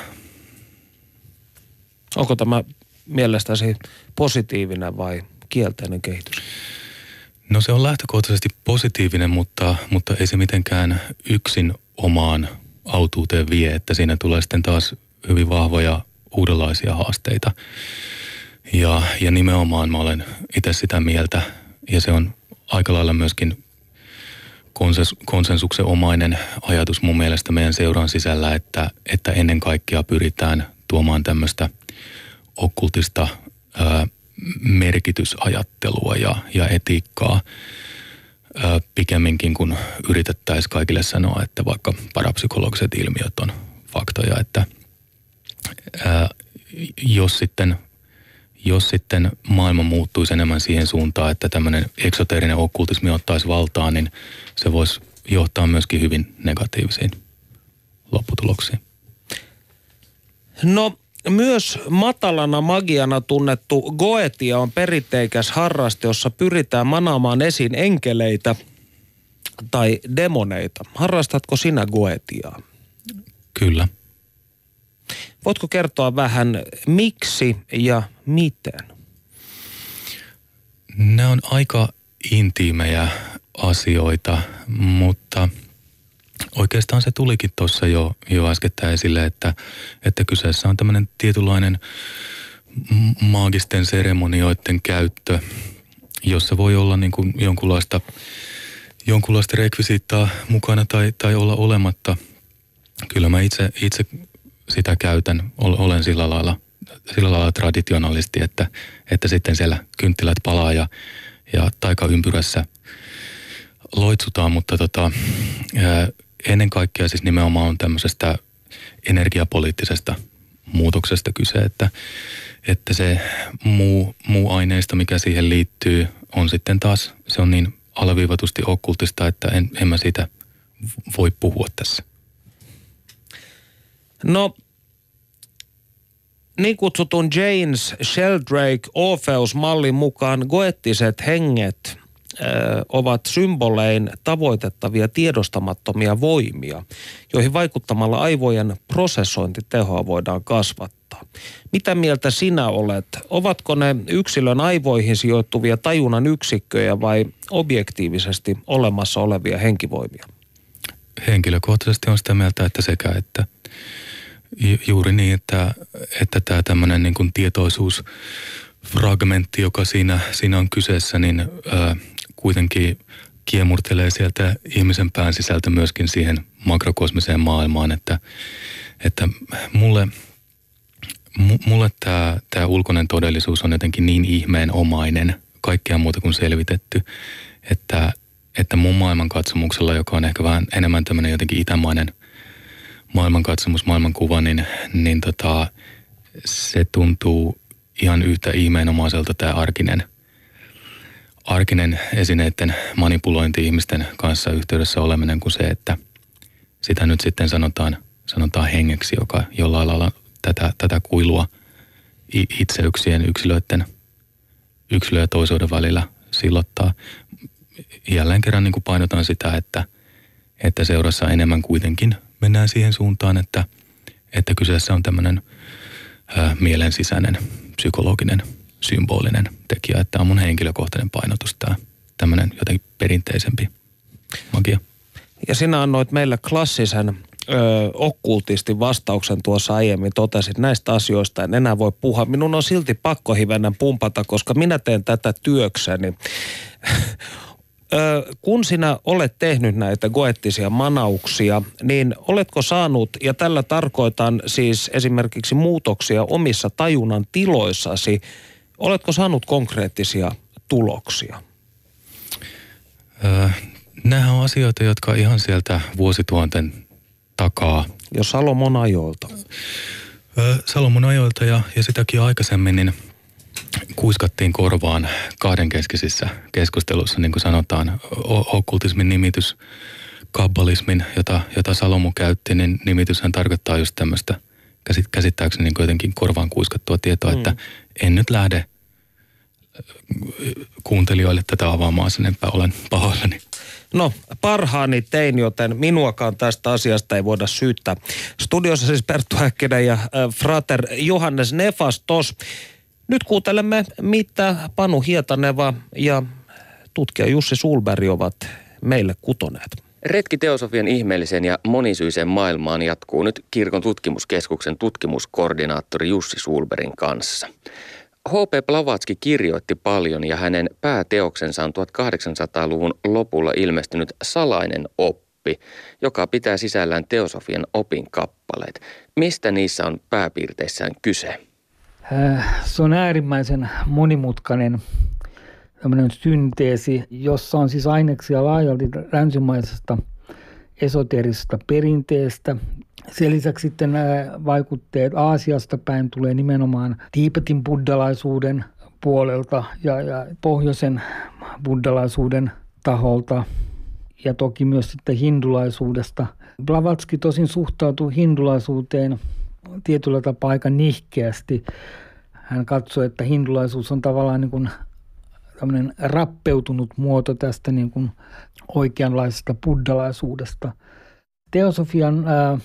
Onko tämä mielestäsi positiivinen vai kielteinen kehitys? No se on lähtökohtaisesti positiivinen, mutta ei se mitenkään yksin omaan autuuteen vie, että siinä tulee sitten taas hyvin vahvoja uudenlaisia haasteita. Ja nimenomaan mä olen itse sitä mieltä, ja se on aika lailla myöskin konsensuksen omainen ajatus mun mielestä meidän seuran sisällä, että ennen kaikkea pyritään tuomaan tämmöistä okkultista merkitysajattelua ja etiikkaa pikemminkin, kun yritettäisiin kaikille sanoa, että vaikka parapsykologiset ilmiöt on faktoja, että jos sitten maailma muuttuisi enemmän siihen suuntaan, että tämmöinen eksoteerinen okkultismi ottaisi valtaa, niin se voisi johtaa myöskin hyvin negatiivisiin lopputuloksiin. No myös matalana magiana tunnettu goetia on perinteikäs harraste, jossa pyritään manaamaan esiin enkeleitä tai demoneita. Harrastatko sinä goetiaa? Kyllä. Voitko kertoa vähän miksi ja miten? Nämä on aika intiimejä asioita, mutta oikeastaan se tulikin tuossa jo äskettäin esille, että kyseessä on tämmöinen tietynlainen maagisten seremonioiden käyttö, jossa voi olla niin kuin jonkunlaista rekvisiittaa mukana tai olla olematta. Kyllä mä itse sitä käytän, olen sillä lailla traditionalisti, että sitten siellä kynttilät palaa ja taikaympyrässä loitsutaan, mutta ennen kaikkea siis nimenomaan on tämmöisestä energiapoliittisesta muutoksesta kyse, että se muu aineisto, mikä siihen liittyy, on sitten taas, se on niin alaviivatusti okkultista, että en mä siitä voi puhua tässä. No, niin kutsutun James Sheldrake Orpheus-mallin mukaan goettiset henget ovat symbolein tavoitettavia tiedostamattomia voimia, joihin vaikuttamalla aivojen prosessointitehoa voidaan kasvattaa. Mitä mieltä sinä olet? Ovatko ne yksilön aivoihin sijoittuvia tajunnan yksikköjä vai objektiivisesti olemassa olevia henkivoimia? Henkilökohtaisesti on sitä mieltä, että sekä että. Juuri niin, että tämä tämmöinen niin kuin tietoisuusfragmentti, joka siinä on kyseessä, niin kuitenkin kiemurtelee sieltä ihmisen pään sisältä myöskin siihen makrokosmiseen maailmaan, että mulle tämä ulkoinen todellisuus on jotenkin niin ihmeenomainen, kaikkea muuta kuin selvitetty, että mun maailmankatsomuksella, joka on ehkä vähän enemmän tämmöinen jotenkin itämainen maailmankatsomus, maailmankuva, niin se tuntuu ihan yhtä ihmeenomaiselta tämä arkinen esineiden manipulointi ihmisten kanssa yhteydessä oleminen kuin se, sitä nyt sitten sanotaan hengeksi, joka jollain lailla tätä kuilua itseyksien yksilöiden ja toisuuden välillä sillottaa. Jälleen kerran niin kuin painotan sitä, että seurassa enemmän kuitenkin mennään siihen suuntaan, että kyseessä on tämmöinen mielen sisäinen, psykologinen, symbolinen tekijä. Että on mun henkilökohtainen painotus tämä tämmöinen jotenkin perinteisempi magia. Ja sinä annoit meille klassisen okkultistin vastauksen tuossa aiemmin, totesit näistä asioista en enää voi puhua. Minun on silti pakko hivenen pumpata, koska minä teen tätä työkseni. Kun sinä olet tehnyt näitä goettisia manauksia, niin oletko saanut, ja tällä tarkoitan siis esimerkiksi muutoksia omissa tajunnan tiloissasi, oletko saanut konkreettisia tuloksia? Nämähän on asioita, jotka ihan sieltä vuosituhanten takaa. Jo Salomon ajoilta. Salomon ajoilta ja sitäkin aikaisemmin niin kuiskattiin korvaan kahdenkeskisissä keskustelussa, niin kuin sanotaan, okkultismin nimitys, kabbalismin, jota Salomo käytti, niin nimityshän tarkoittaa just tämmöistä käsittääkseni niin jotenkin korvaan kuiskattua tietoa, että en nyt lähde kuuntelijoille tätä avaamaan sen enempää, olen pahoillani. No, parhaani tein, joten minuakaan tästä asiasta ei voida syyttää. Studiossa siis Perttu Häkkinen ja frater Johannes Nefastos. Nyt kuuntelemme, mitä Panu Hietaneva ja tutkija Jussi Sulberg ovat meille kutoneet. Retki teosofian ihmeelliseen ja monisyiseen maailmaan jatkuu nyt Kirkon tutkimuskeskuksen tutkimuskoordinaattori Jussi Sulbergin kanssa. H.P. Blavatsky kirjoitti paljon ja hänen pääteoksensa on 1800-luvun lopulla ilmestynyt Salainen oppi, joka pitää sisällään teosofian opinkappaleet. Mistä niissä on pääpiirteissään kyse? Se on äärimmäisen monimutkainen tämmöinen synteesi, jossa on siis aineksia laajalti länsimaisesta esoteerisesta perinteestä. Sen lisäksi sitten vaikutteet Aasiasta päin tulee nimenomaan Tiibetin buddhalaisuuden puolelta ja pohjoisen buddhalaisuuden taholta ja toki myös sitten hindulaisuudesta. Blavatsky tosin suhtautuu hindulaisuuteen tietyllä tapaa aika nihkeästi. Hän katsoi, että hindulaisuus on tavallaan niin kuin tämmöinen rappeutunut muoto tästä niin kuin oikeanlaisesta buddhalaisuudesta. Teosofian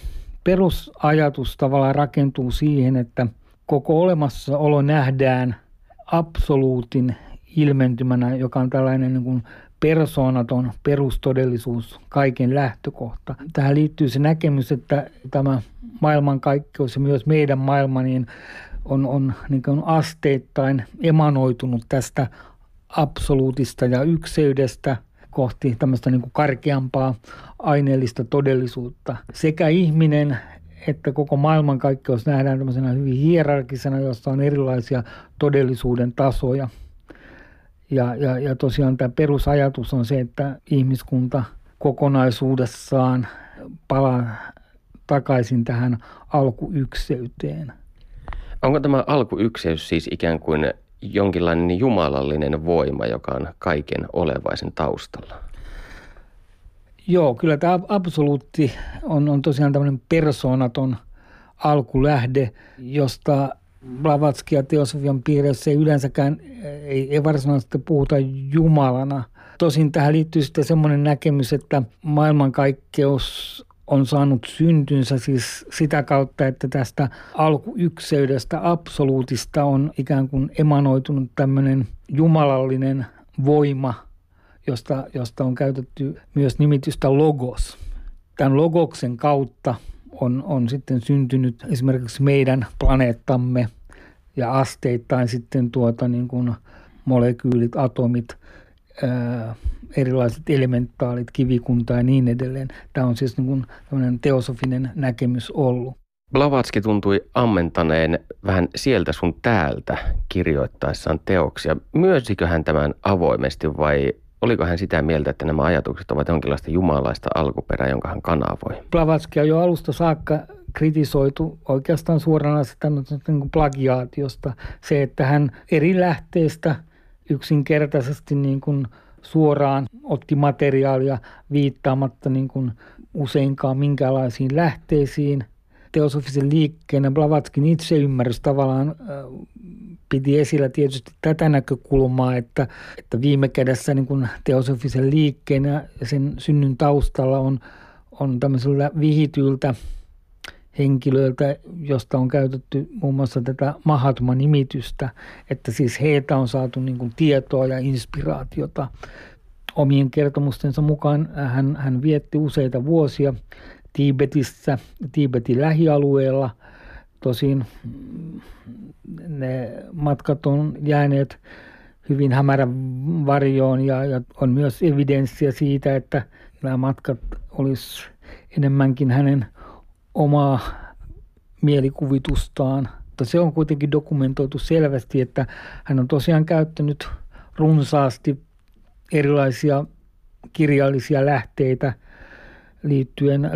perusajatus tavallaan rakentuu siihen, että koko olemassaolo nähdään absoluutin ilmentymänä, joka on tällainen niin kuin persoonaton perustodellisuus, kaiken lähtökohta. Tähän liittyy se näkemys, että tämä maailmankaikkeus ja myös meidän maailma niin on niin kuin asteittain emanoitunut tästä absoluutista ja ykseydestä kohti tämmöistä niin kuin karkeampaa aineellista todellisuutta. Sekä ihminen että koko maailmankaikkeus nähdään tämmöisenä hyvin hierarkisena, jossa on erilaisia todellisuuden tasoja. Ja tosiaan tämä perusajatus on se, että ihmiskunta kokonaisuudessaan palaa takaisin tähän alkuykseyteen. Onko tämä alkuykseys siis ikään kuin jonkinlainen jumalallinen voima, joka on kaiken olevaisen taustalla? Joo, kyllä tämä absoluutti on tosiaan tämmöinen persoonaton alkulähde, josta Blavatsky ja teosofian piirissä ei yleensäkään ei varsinaisesti puhuta Jumalana. Tosin tähän liittyy sitten semmoinen näkemys, että maailmankaikkeus on saanut syntynsä siis sitä kautta, että tästä alkuykseydestä, absoluutista on ikään kuin emanoitunut tämmöinen jumalallinen voima, josta on käytetty myös nimitystä logos. Tämän logoksen kautta on sitten syntynyt esimerkiksi meidän planeettamme ja asteittain sitten niin kuin molekyylit, atomit, erilaiset elementaalit, kivikunta ja niin edelleen. Tämä on siis niin kuin tämmöinen teosofinen näkemys ollut. Blavatsky tuntui ammentaneen vähän sieltä sun täältä kirjoittaessaan teoksia. Myönsikö hän tämän avoimesti vai oliko hän sitä mieltä, että nämä ajatukset ovat jonkinlaista jumalaista alkuperää, jonka hän kanavoi? Blavatsky on jo alusta saakka kritisoitu oikeastaan suoranaisesti niin plagiaatiosta. Se, että hän eri lähteistä yksinkertaisesti niin kuin suoraan otti materiaalia viittaamatta niin kuin useinkaan minkäänlaisiin lähteisiin. Teosofisen liikkeenä Blavatskin itseymmärrys tavallaan piti esillä tietysti tätä näkökulmaa, että viime kädessä niin kuin teosofisen liikkeen ja sen synnyn taustalla on tämmöisellä vihityltä henkilöiltä, josta on käytetty muun muassa tätä Mahatma-nimitystä, että siis heiltä on saatu niin kuin tietoa ja inspiraatiota. Omien kertomustensa mukaan hän vietti useita vuosia Tiibetissä, Tiibetin lähialueella. Tosin ne matkat on jääneet hyvin hämärän varjoon ja on myös evidenssiä siitä, että nämä matkat olisi enemmänkin hänen omaa mielikuvitustaan. Mutta se on kuitenkin dokumentoitu selvästi, että hän on tosiaan käyttänyt runsaasti erilaisia kirjallisia lähteitä liittyen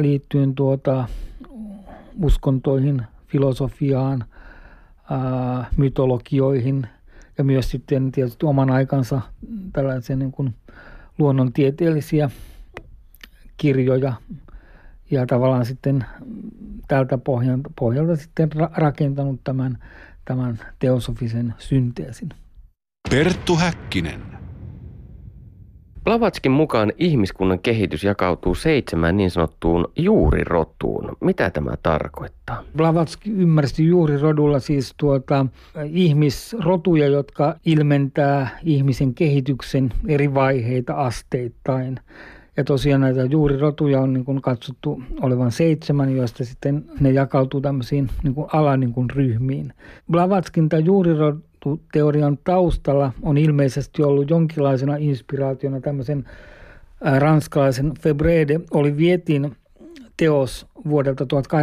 uskontoihin, filosofiaan, mytologioihin ja myös sitten tietysti oman aikansa tällaisia niin kuin luonnontieteellisiä kirjoja ja tavallaan sitten tältä pohjalta sitten rakentanut tämän teosofisen synteesin. Perttu Häkkinen. Blavatskin mukaan ihmiskunnan kehitys jakautuu 7 niin sanottuun juurirotuun. Mitä tämä tarkoittaa? Blavatsky ymmärsi juurirodulla siis ihmisrotuja, jotka ilmentää ihmisen kehityksen eri vaiheita asteittain. Ja tosiaan näitä juurirotuja on niin kuin katsottu olevan 7, joista sitten ne jakautuu tämmöisiin niin kuin ryhmiin. Blavatskin tämä juurirotuteorian taustalla on ilmeisesti ollut jonkinlaisena inspiraationa tämmöisen ranskalaisen Fabre de Olivietin teos vuodelta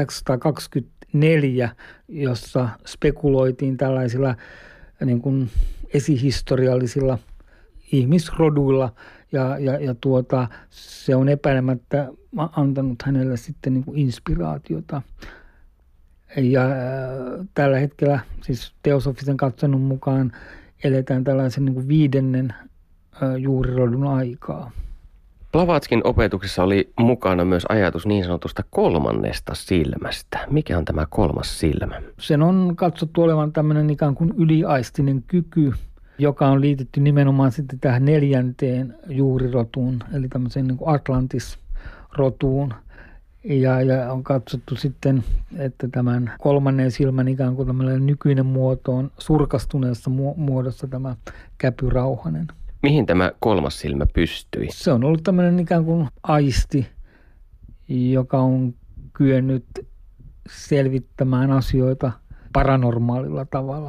1824, jossa spekuloitiin tällaisilla niin kuin esihistoriallisilla ihmisroduilla ja se on epäilemättä antanut hänelle sitten niin kuin inspiraatiota. Ja tällä hetkellä siis teosofisen katsannon mukaan eletään tällaisen niin kuin 5. juurirodun aikaa. Blavatskin opetuksessa oli mukana myös ajatus niin sanotusta 3. silmästä. Mikä on tämä 3. silmä? Sen on katsottu olevan tämmöinen ikään kuin yliaistinen kyky, joka on liitetty nimenomaan sitten tähän 4. juurirotuun, eli tämmöiseen niin kuin Atlantis-rotuun. Ja on katsottu sitten, että tämän 3. silmän ikään kuin tämmöinen nykyinen muoto on surkastuneessa muodossa tämä käpyrauhanen. Mihin tämä 3. silmä pystyi? Se on ollut tämmöinen ikään kuin aisti, joka on kyennyt selvittämään asioita paranormaalilla tavalla.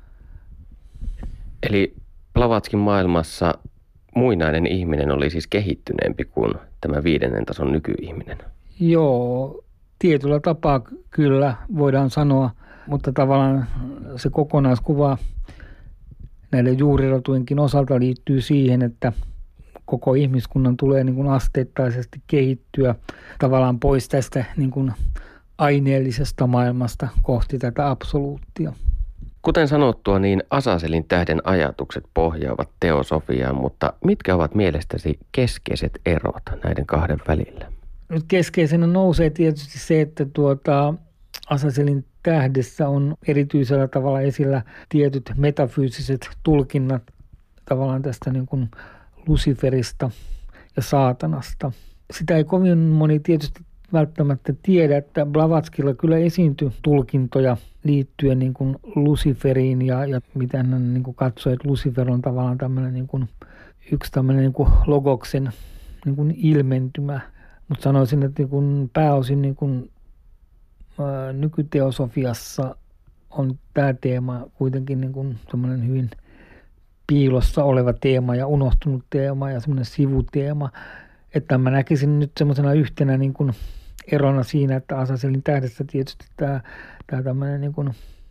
Eli Blavatskin maailmassa muinainen ihminen oli siis kehittyneempi kuin tämä 5. tason nykyihminen. Joo, tietyllä tapaa kyllä voidaan sanoa, mutta tavallaan se kokonaiskuva näiden juurirotujenkin osalta liittyy siihen, että koko ihmiskunnan tulee niin kuin asteittaisesti kehittyä tavallaan pois tästä niin kuin aineellisesta maailmasta kohti tätä absoluuttia. Kuten sanottua, niin Azazelin tähden ajatukset pohjaavat teosofiaan, mutta mitkä ovat mielestäsi keskeiset erot näiden 2 välillä? Nyt keskeisenä nousee tietysti se, että Azazelin tähdessä on erityisellä tavalla esillä tietyt metafyysiset tulkinnat tavallaan tästä niin kuin Luciferista ja saatanasta. Sitä ei kovin moni tietysti välttämättä tiedä, että Blavatskilla kyllä esiintyi tulkintoja liittyen niin kuin Luciferiin ja miten hän niin kuin katsoi, että Lucifer on tavallaan tämmöinen niin kuin yksi tämmöinen niin kuin logoksen niin kuin ilmentymä. Mutta sanoisin, että niin kuin pääosin niin kuin nykyteosofiassa on tämä teema kuitenkin niin kuin semmoinen hyvin piilossa oleva teema ja unohtunut teema ja semmoinen sivuteema. Että mä näkisin nyt semmoisena yhtenä niin kuin erona siinä, että Azazelin tähdessä tietysti tämä tämmöinen niin kuin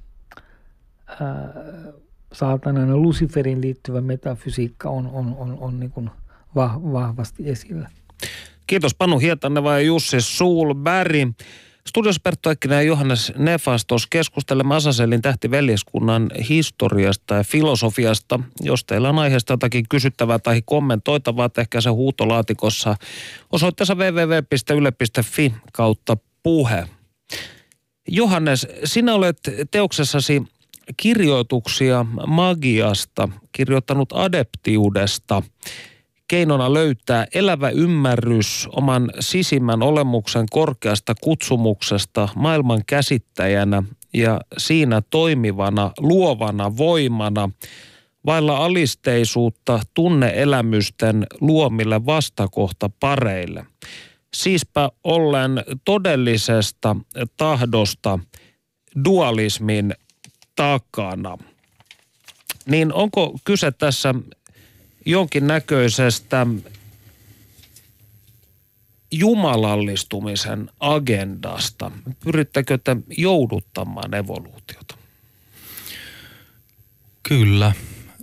saatanainen Luciferin liittyvä metafysiikka on niin kuin vahvasti esillä. Kiitos Panu Hietaneva ja Jussi Sulberg. Studios Perttu Häkkinen ja Johannes Nefastos keskustelemme Asaselin tähtiveljeskunnan historiasta ja filosofiasta. Jos teillä on aiheesta jotakin kysyttävää tai kommentoitavaa, tehkää se huutolaatikossa osoitteessa www.yle.fi/puhe. Johannes, sinä olet teoksessasi Kirjoituksia magiasta kirjoittanut adeptiudesta keinona löytää elävä ymmärrys oman sisimmän olemuksen korkeasta kutsumuksesta maailman käsittäjänä ja siinä toimivana, luovana voimana, vailla alisteisuutta tunneelämysten luomille vastakohtapareille. Siispä ollen todellisesta tahdosta dualismin takana. Niin onko kyse tässä jonkinnäköisestä jumalallistumisen agendasta? Pyrittekö te jouduttamaan evoluutiota? Kyllä.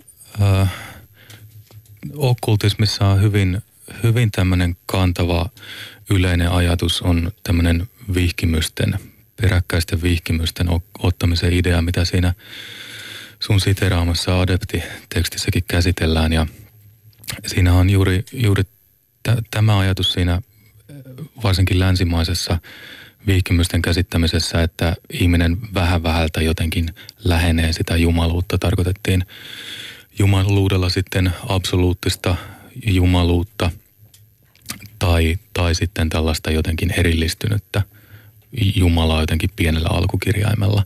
Okkultismissa on hyvin tämmöinen kantava yleinen ajatus on tämmöinen peräkkäisten vihkimysten ottamisen idea, mitä siinä sun siteraamassa adepti-tekstissäkin käsitellään. Ja siinä on juuri tämä ajatus siinä varsinkin länsimaisessa vihkimysten käsittämisessä, että ihminen vähältä jotenkin lähenee sitä jumaluutta. Tarkoitettiin jumaluudella sitten absoluuttista jumaluutta tai sitten tällaista jotenkin erillistynyttä Jumalaa jotenkin pienellä alkukirjaimella.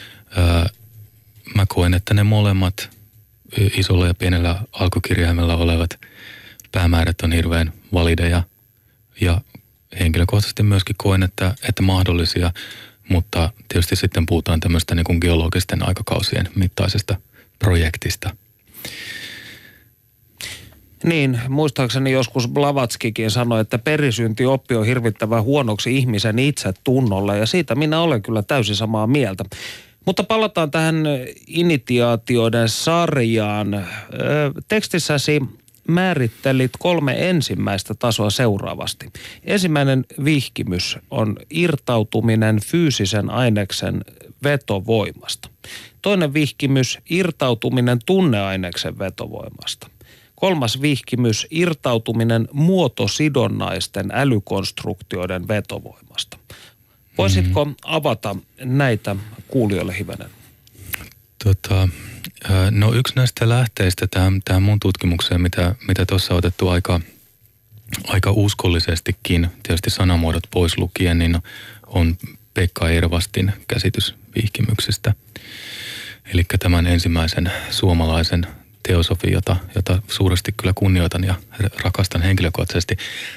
Mä koen, että ne molemmat isolla ja pienellä alkukirjaimella olevat päämäärät on hirveän valideja ja henkilökohtaisesti myöskin koen, että mahdollisia, mutta tietysti sitten puhutaan tämmöistä niin kuin geologisten aikakausien mittaisesta projektista. Niin, muistaakseni joskus Blavatskikin sanoi, että perisyntioppi on hirvittävän huonoksi ihmisen itsetunnolle ja siitä minä olen kyllä täysin samaa mieltä. Mutta palataan tähän initiaatioiden sarjaan. Tekstissäsi määrittelit 3 ensimmäistä tasoa seuraavasti. Ensimmäinen vihkimys on irtautuminen fyysisen aineksen vetovoimasta. Toinen vihkimys, irtautuminen tunneaineksen vetovoimasta. 3. vihkimys, irtautuminen muotosidonnaisten älykonstruktioiden vetovoimasta. Voisitko avata näitä kuulijoille hivenen? No yksi näistä lähteistä tähän mun tutkimukseen, mitä tuossa on otettu aika uskollisestikin, tietysti sanamuodot pois lukien, niin on Pekka Ervastin käsitys vihkimyksistä. Eli tämän ensimmäisen suomalaisen teosofin, jota suuresti kyllä kunnioitan ja rakastan henkilökohtaisesti.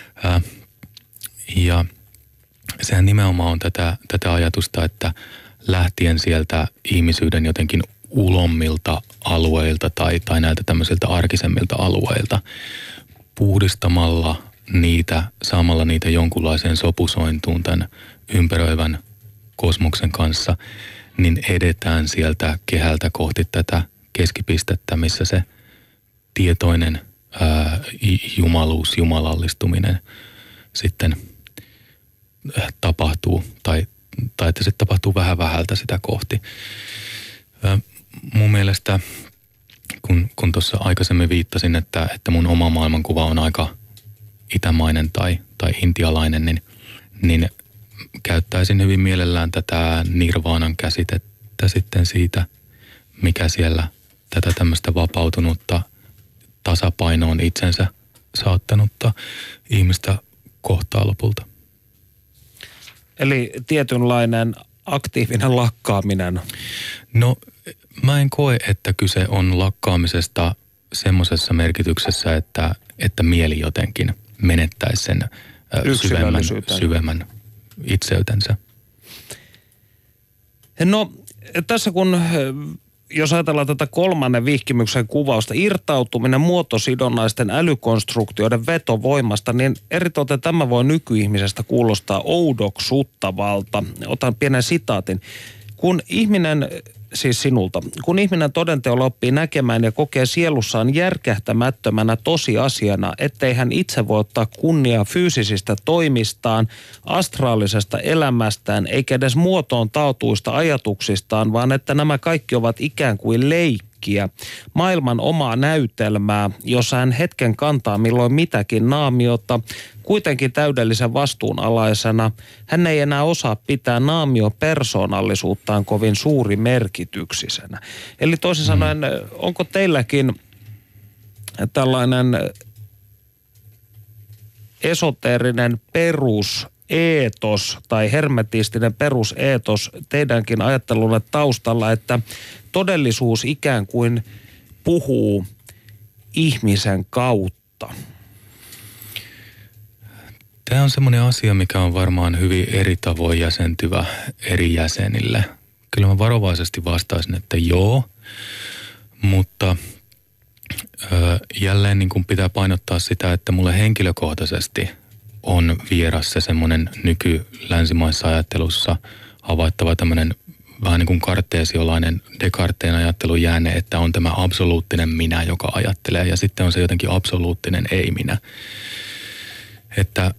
Ja sehän nimenomaan on tätä ajatusta, että lähtien sieltä ihmisyyden jotenkin ulommilta alueilta tai näiltä tämmöisiltä arkisemmilta alueilta puhdistamalla niitä, saamalla niitä jonkunlaiseen sopusointuun tämän ympäröivän kosmoksen kanssa, niin edetään sieltä kehältä kohti tätä keskipistettä, missä se tietoinen jumaluus, jumalallistuminen sitten tapahtuu tai että se tapahtuu vähältä sitä kohti. Mun mielestä, kun tuossa aikaisemmin viittasin, että mun oma maailmankuva on aika itämainen tai intialainen, niin käyttäisin hyvin mielellään tätä nirvaanan käsitettä sitten siitä, mikä siellä tätä tämmöistä vapautunutta tasapainoon itsensä saattanutta ihmistä kohtaa lopulta. Eli tietynlainen aktiivinen lakkaaminen. No mä en koe, että kyse on lakkaamisesta semmoisessa merkityksessä, että mieli jotenkin menettäisi sen syvemmän itseytensä. No tässä kun, jos ajatellaan tätä 3. vihkimyksen kuvausta, irtautuminen muotosidonnaisten älykonstruktioiden vetovoimasta, niin eritoten tämä voi nykyihmisestä kuulostaa oudoksuttavalta. Otan pienen sitaatin. Kun ihminen siis sinulta. Kun ihminen todenteolla oppii näkemään ja kokee sielussaan järkähtämättömänä tosiasiana, ettei hän itse voi ottaa kunniaa fyysisistä toimistaan, astraalisesta elämästään, eikä edes muotoon taotuista ajatuksistaan, vaan että nämä kaikki ovat ikään kuin leikkiä, maailman omaa näytelmää, jossa hän hetken kantaa milloin mitäkin naamiota, kuitenkin täydellisen vastuunalaisena. Hän ei enää osaa pitää naamiopersoonallisuuttaan kovin suuri merkityksisenä. Eli toisin sanoen, onko teilläkin tällainen esoteerinen peruseetos tai hermetistinen peruseetos teidänkin ajattelunne taustalla, että todellisuus ikään kuin puhuu ihmisen kautta? Tämä on semmoinen asia, mikä on varmaan hyvin eri tavoin jäsentyvä eri jäsenille. Kyllä mä varovaisesti vastaisin, että joo, mutta jälleen niin kuin pitää painottaa sitä, että mulle henkilökohtaisesti on vieras se semmoinen nykylänsimaisessa ajattelussa havaittava tämmöinen vähän niin kuin karteesiolainen Descartes'in ajattelu jäänne, että on tämä absoluuttinen minä, joka ajattelee, ja sitten on se jotenkin absoluuttinen ei-minä. Että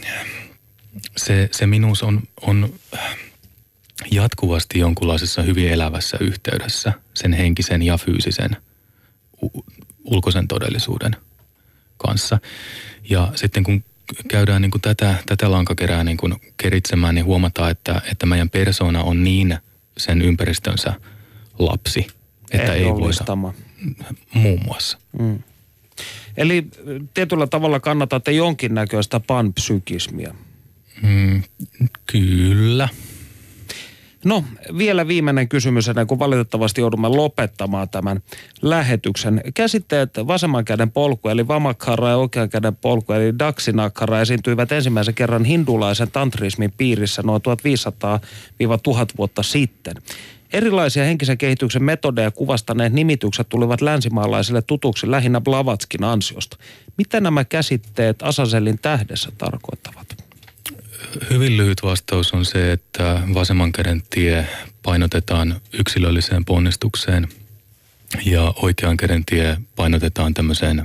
se minuus on jatkuvasti jonkunlaisessa hyvin elävässä yhteydessä sen henkisen ja fyysisen ulkoisen todellisuuden kanssa. Ja sitten kun käydään niin kuin tätä lankakerää niin kuin keritsemään, niin huomataan, että meidän persona on niin sen ympäristönsä lapsi, että ei voida muun muassa. Mm. Eli tietyllä tavalla kannatatte jonkinnäköistä panpsykismia. Kyllä. No, vielä viimeinen kysymys ennen kuin valitettavasti joudumme lopettamaan tämän lähetyksen. Käsitteet vasemman käden polku eli Vamakhara ja oikean käden polku eli Dakshinakara esiintyivät ensimmäisen kerran hindulaisen tantrismin piirissä noin 1500-1000 vuotta sitten. Erilaisia henkisen kehityksen metodeja kuvastaneet nimitykset tulivat länsimaalaisille tutuksi lähinnä Blavatskin ansiosta. Mitä nämä käsitteet Azazelin tähdessä tarkoittavat? Hyvin lyhyt vastaus on se, että vasemman käden tie painotetaan yksilölliseen ponnistukseen ja oikean käden tie painotetaan tämmöiseen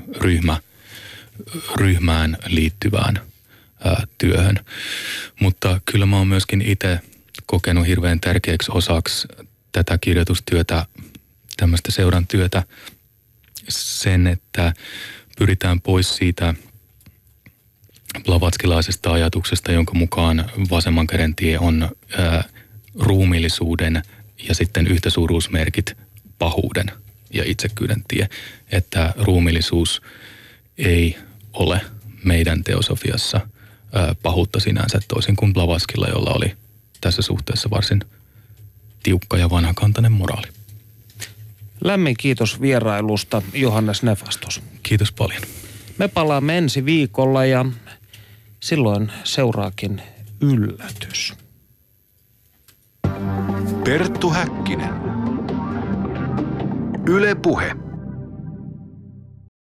ryhmään liittyvään työhön. Mutta kyllä mä oon myöskin itse kokenut hirveän tärkeäksi osaksi tätä kirjoitustyötä, tämmöistä seuran työtä, sen, että pyritään pois siitä blavatskilaisesta ajatuksesta, jonka mukaan vasemman käden tie on ruumiillisuuden ja sitten yhtäsuuruusmerkit pahuuden ja itsekkyyden tie. Että ruumiillisuus ei ole meidän teosofiassa pahuutta sinänsä, toisin kuin Blavatskilla, jolla oli tässä suhteessa varsin tiukka ja vanhakantainen moraali. Lämmin kiitos vierailusta, Johannes Nefastos. Kiitos paljon. Me palaamme ensi viikolla ja silloin seuraakin yllätys. Perttu Häkkinen. Yle Puhe.